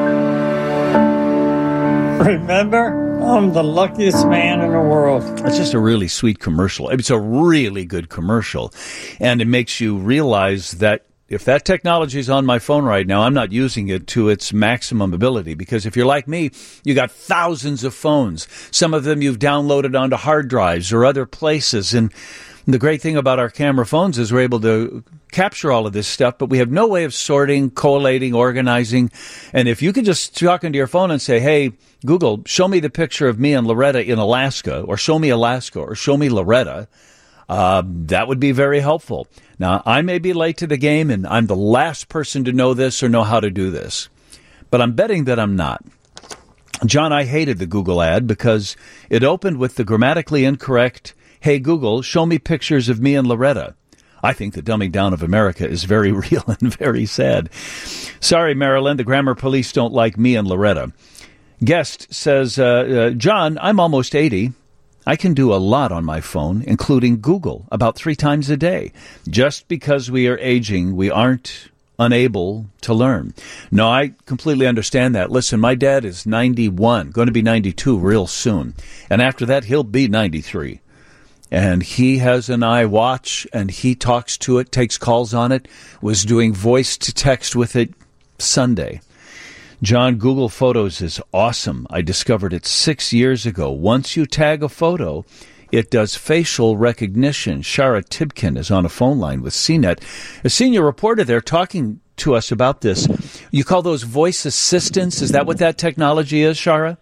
Remember, I'm the luckiest man in the world. It's just a really sweet commercial. It's a really good commercial. And it makes you realize that if that technology is on my phone right now, I'm not using it to its maximum ability, because if you're like me, you got thousands of phones. Some of them you've downloaded onto hard drives or other places. And the great thing about our camera phones is we're able to capture all of this stuff, but we have no way of sorting, collating, organizing. And if you could just talk into your phone and say, hey, Google, show me the picture of me and Loretta in Alaska, or show me Alaska, or show me Loretta, uh, that would be very helpful. Now, I may be late to the game, and I'm the last person to know this or know how to do this, but I'm betting that I'm not. John, I hated the Google ad because it opened with the grammatically incorrect, hey, Google, show me pictures of me and Loretta. I think the dumbing down of America is very real and very sad. Sorry, Marilyn, the grammar police don't like me and Loretta. Guest says, uh, uh, John, I'm almost eighty. I can do a lot on my phone, including Google, about three times a day. Just because we are aging, we aren't unable to learn. No, I completely understand that. Listen, my dad is ninety-one, going to be ninety-two real soon. And after that, he'll be ninety-three. And he has an iWatch, and he talks to it, takes calls on it, was doing voice to text with it Sunday. John, Google Photos is awesome. I discovered it six years ago. Once you tag a photo, it does facial recognition. Shara Tibkin is on a phone line with C net. A senior reporter there talking to us about this. You call those voice assistants? Is that what that technology is, Shara?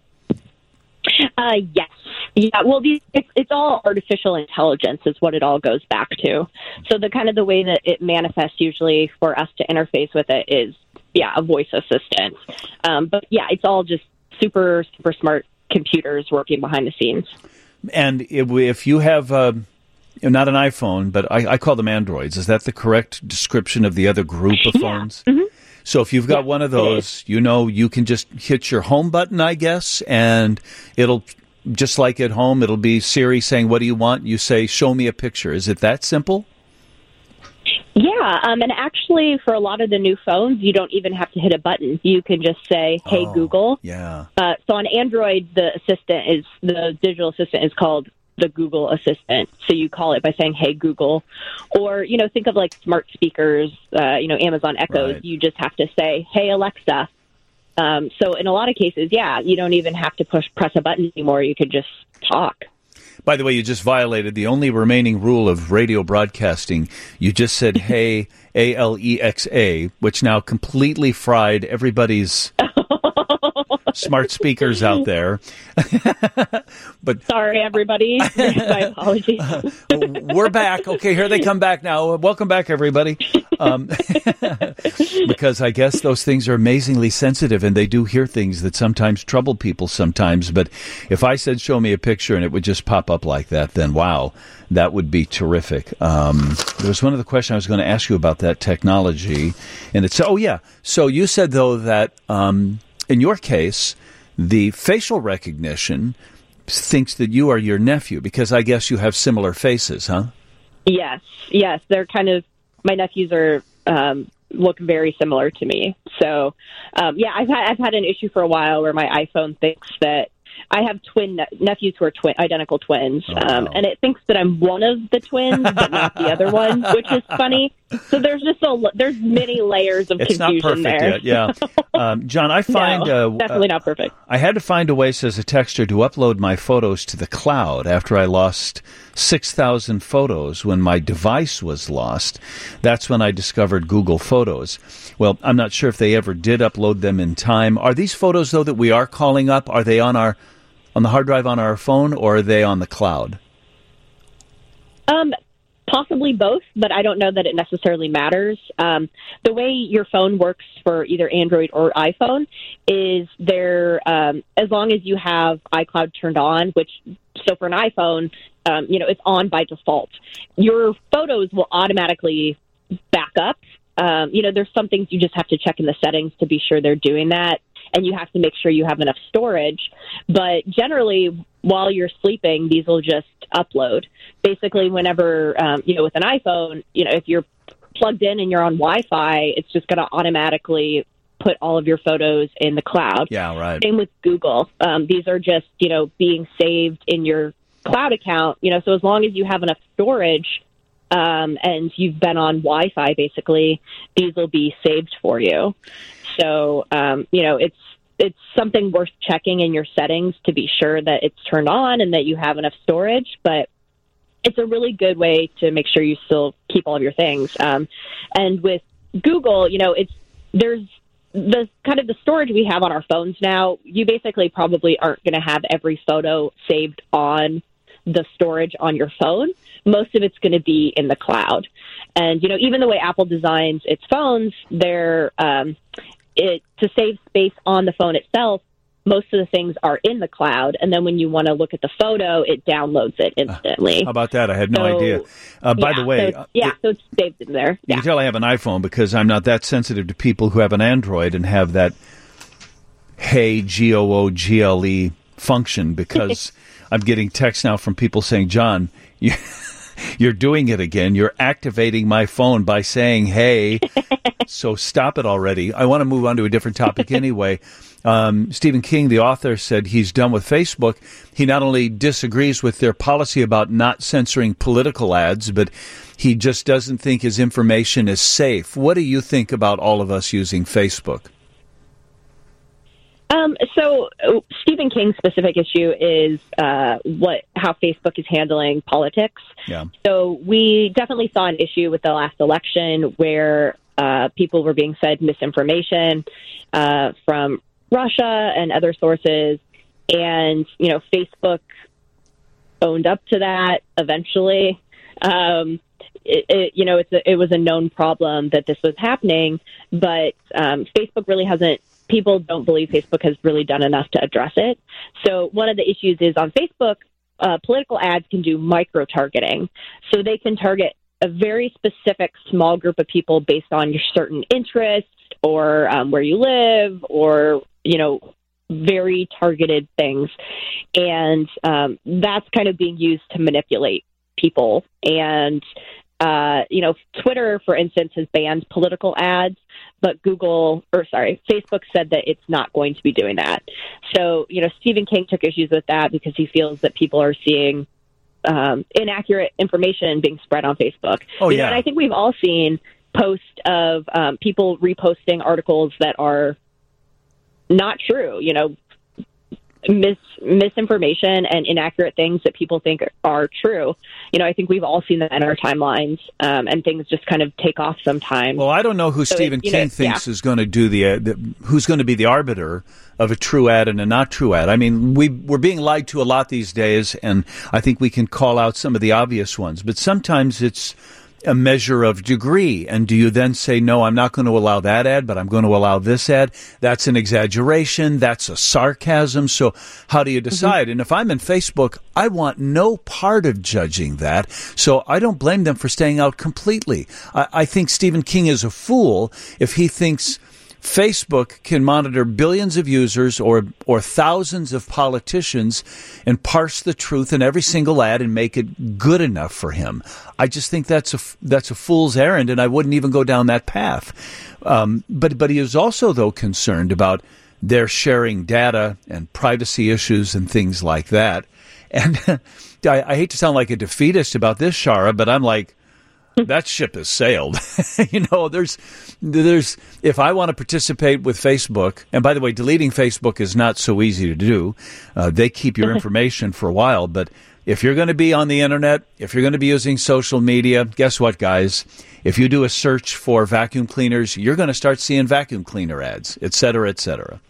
Uh, yes. Yeah, well, these, it's, it's all artificial intelligence is what it all goes back to. So the kind of the way that it manifests usually for us to interface with it is, yeah, a voice assistant. Um, but, yeah, it's all just super, super smart computers working behind the scenes. And if you have uh, not an iPhone, but I, I call them Androids, is that the correct description of the other group of yeah. phones? Mm-hmm. So if you've got yeah, one of those, you know, you can just hit your home button, I guess, and it'll, just like at home, it'll be Siri saying, what do you want? You say, show me a picture. Is it that simple? Yeah, um, and actually, for a lot of the new phones, you don't even have to hit a button. You can just say, hey, oh, Google. Yeah. Uh, so on Android, the assistant is, the digital assistant is called the Google Assistant. So you call it by saying, hey, Google. Or, you know, think of like smart speakers, uh, you know, Amazon Echoes. Right. You just have to say, hey, Alexa. Um, so in a lot of cases, yeah, you don't even have to push press a button anymore. You could just talk. By the way, you just violated the only remaining rule of radio broadcasting. You just said, hey, A L E X A, which now completely fried everybody's smart speakers out there. But sorry, everybody. My apologies. We're back. Okay, here they come back now. Welcome back, everybody. Um, because I guess those things are amazingly sensitive, and they do hear things that sometimes trouble people sometimes. But if I said, show me a picture, and it would just pop up like that, then wow, that would be terrific. Um, there was one other question I was going to ask you about that technology. And it's, oh, yeah. So you said, though, that um, in your case, the facial recognition thinks that you are your nephew, because I guess you have similar faces, huh? Yes, yes. They're kind of, my nephews are um, look very similar to me. So, um, yeah, I've had, I've had an issue for a while where my iPhone thinks that I have twin ne- nephews who are twin, identical twins, oh, um, wow. and it thinks that I'm one of the twins, but not the other one, which is funny. So there's just a there's many layers of it's confusion not perfect there. yet, yeah. Um, John, I find no, uh, definitely uh, not perfect. I had to find a way, says a texter, to upload my photos to the cloud after I lost six thousand photos when my device was lost. That's when I discovered Google Photos. Well, I'm not sure if they ever did upload them in time. Are these photos, though, that we are calling up, are they on our on the hard drive on our phone, or are they on the cloud? Um, possibly both, but I don't know that it necessarily matters. Um, the way your phone works for either Android or iPhone is there, um, as long as you have iCloud turned on, which, so for an iPhone, um, you know, it's on by default. Your photos will automatically back up. Um, you know, there's some things you just have to check in the settings to be sure they're doing that. And you have to make sure you have enough storage. But generally, while you're sleeping, these will just upload. Basically, whenever, um, you know, with an iPhone, you know, if you're plugged in and you're on Wi-Fi, it's just going to automatically put all of your photos in the cloud. Yeah, right. Same with Google. Um, these are just, you know, being saved in your cloud account. You know, so as long as you have enough storage um, and you've been on Wi-Fi, basically, these will be saved for you. So, um, you know, it's it's something worth checking in your settings to be sure that it's turned on and that you have enough storage. But it's a really good way to make sure you still keep all of your things. Um, and with Google, you know, it's there's the kind of the storage we have on our phones now. You basically probably aren't going to have every photo saved on the storage on your phone. Most of it's going to be in the cloud. And, you know, even the way Apple designs its phones, they're um, it to save space on the phone itself. Most of the things are in the cloud, and then when you want to look at the photo, it downloads it instantly. Uh, how about that? I had no so, idea. Uh, by yeah, the way, so yeah, it, so it's saved in there. You Yeah. can tell I have an iPhone because I'm not that sensitive to people who have an Android and have that Hey G O O G L E function, because I'm getting texts now from people saying, John, you. You're doing it again. You're activating my phone by saying, hey, so stop it already. I want to move on to a different topic anyway. Um, Stephen King, the author, said he's done with Facebook. He not only disagrees with their policy about not censoring political ads, but he just doesn't think his information is safe. What do you think about all of us using Facebook? Um, so uh, Stephen King's specific issue is uh, what how Facebook is handling politics. Yeah. So we definitely saw an issue with the last election where uh, people were being fed misinformation uh, from Russia and other sources, and you know Facebook owned up to that eventually. Um, it, it, you know, it's a, it was a known problem that this was happening, but um, Facebook really hasn't. People don't believe Facebook has really done enough to address it. So one of the issues is on Facebook, uh, political ads can do micro-targeting. So they can target a very specific small group of people based on your certain interests or um, where you live or, you know, very targeted things. And um, that's kind of being used to manipulate people. And, uh, you know, Twitter, for instance, has banned political ads. But Google, or sorry, Facebook said that it's not going to be doing that. So, you know, Stephen King took issues with that because he feels that people are seeing um, inaccurate information being spread on Facebook. Oh, You yeah. know, and I think we've all seen posts of um, people reposting articles that are not true, you know, mis misinformation and inaccurate things that people think are true. You know, I think we've all seen that in our timelines, um, and things just kind of take off sometimes. Well, I don't know who So Stephen it- you King know, thinks yeah. is going to do the, uh, the who's going to be the arbiter of a true ad and a not true ad. I mean, we we're being lied to a lot these days, and I think we can call out some of the obvious ones. But sometimes it's a measure of degree. And do you then say, no, I'm not going to allow that ad, but I'm going to allow this ad? That's an exaggeration. That's a sarcasm. So how do you decide? Mm-hmm. And if I'm in Facebook, I want no part of judging that. So I don't blame them for staying out completely. I, I think Stephen King is a fool if he thinks Facebook can monitor billions of users or or thousands of politicians and parse the truth in every single ad and make it good enough for him. I just think that's a that's a fool's errand, and I wouldn't even go down that path. Um, but but he is also, though, concerned about their sharing data and privacy issues and things like that. And I, I hate to sound like a defeatist about this, Shara, but I'm like, that ship has sailed. You know, there's, there's, if I want to participate with Facebook, and by the way, deleting Facebook is not so easy to do. Uh, they keep your information for a while, but if you're going to be on the internet, if you're going to be using social media, guess what, guys? If you do a search for vacuum cleaners, you're going to start seeing vacuum cleaner ads, et cetera, et cetera.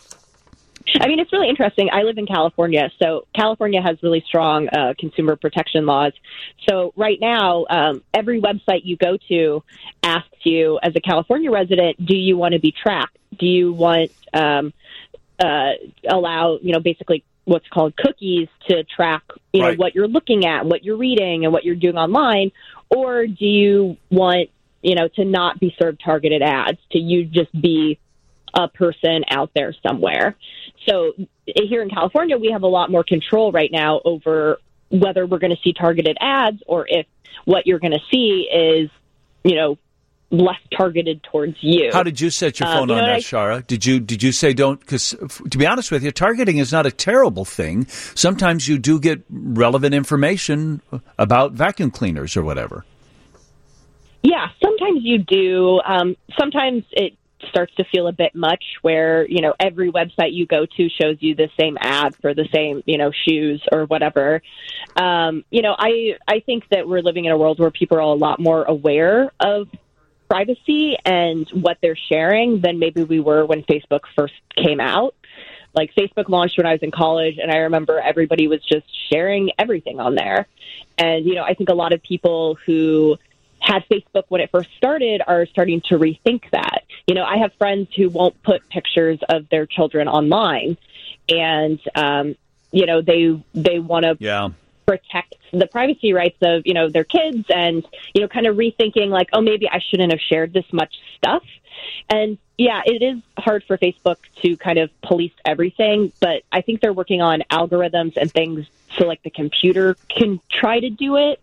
I mean, it's really interesting. I live in California, so California has really strong uh, consumer protection laws. So right now, um, every website you go to asks you, as a California resident, do you want to be tracked? Do you want um, uh, allow, you know, basically what's called cookies to track, you know, Right. what you're looking at, what you're reading, and what you're doing online? Or do you want, you know, to not be served targeted ads, to you just be a person out there somewhere? So here in California, we have a lot more control right now over whether we're going to see targeted ads or if what you're going to see is, you know, less targeted towards you. How did you set your Um, phone you know on what that, I- Shara? Did you did you say don't? Because to be honest with you, targeting is not a terrible thing. Sometimes you do get relevant information about vacuum cleaners or whatever. Yeah, sometimes you do. Um, sometimes it starts to feel a bit much where, you know, every website you go to shows you the same ad for the same, you know, shoes or whatever. Um, you know, I, I think that we're living in a world where people are a lot more aware of privacy and what they're sharing than maybe we were when Facebook first came out. Like, Facebook launched when I was in college, and I remember everybody was just sharing everything on there. And, you know, I think a lot of people who had Facebook when it first started are starting to rethink that. You know, I have friends who won't put pictures of their children online, and um, you know, they they want to yeah. protect the privacy rights of, you know, their kids, and, you know, kind of rethinking like, oh, maybe I shouldn't have shared this much stuff. And yeah, it is hard for Facebook to kind of police everything, but I think they're working on algorithms and things so like the computer can try to do it.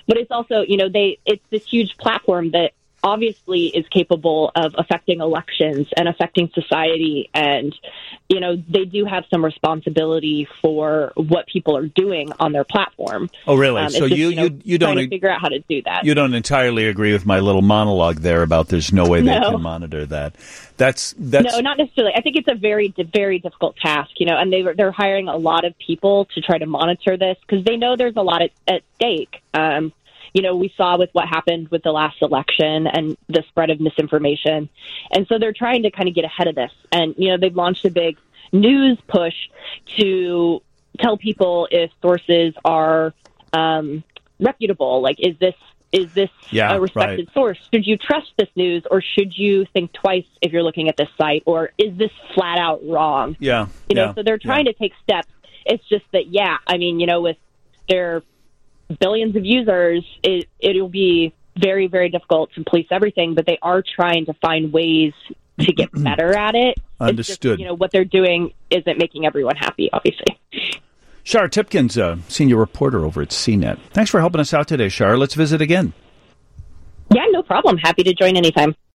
but it's also, you know, they it's this huge platform that obviously is capable of affecting elections and affecting society. And, you know, they do have some responsibility for what people are doing on their platform. Oh, really? Um, so just, you, you, know, you, you don't trying to figure out how to do that. You don't entirely agree with my little monologue there about there's no way they No. can monitor that. That's, that's, No, not necessarily. I think it's a very, very difficult task, you know, and they, they're hiring a lot of people to try to monitor this because they know there's a lot at, at stake. Um, you know, we saw with what happened with the last election and the spread of misinformation. And so they're trying to kind of get ahead of this. And, you know, they've launched a big news push to tell people if sources are um, reputable. Like, is this is this Yeah, a respected right. source? Should you trust this news, or should you think twice if you're looking at this site? Or is this flat out wrong? yeah. You know, yeah. so they're trying to take steps. It's just that, yeah, I mean, you know, with their billions of users, it, it'll be very, very difficult to police everything, but they are trying to find ways to get better at it. It's Understood. just, you know, what they're doing isn't making everyone happy, obviously. Shar Tipkins, uh, senior reporter over at C net. Thanks for helping us out today, Shar. Let's visit again. Yeah, no problem. Happy to join anytime.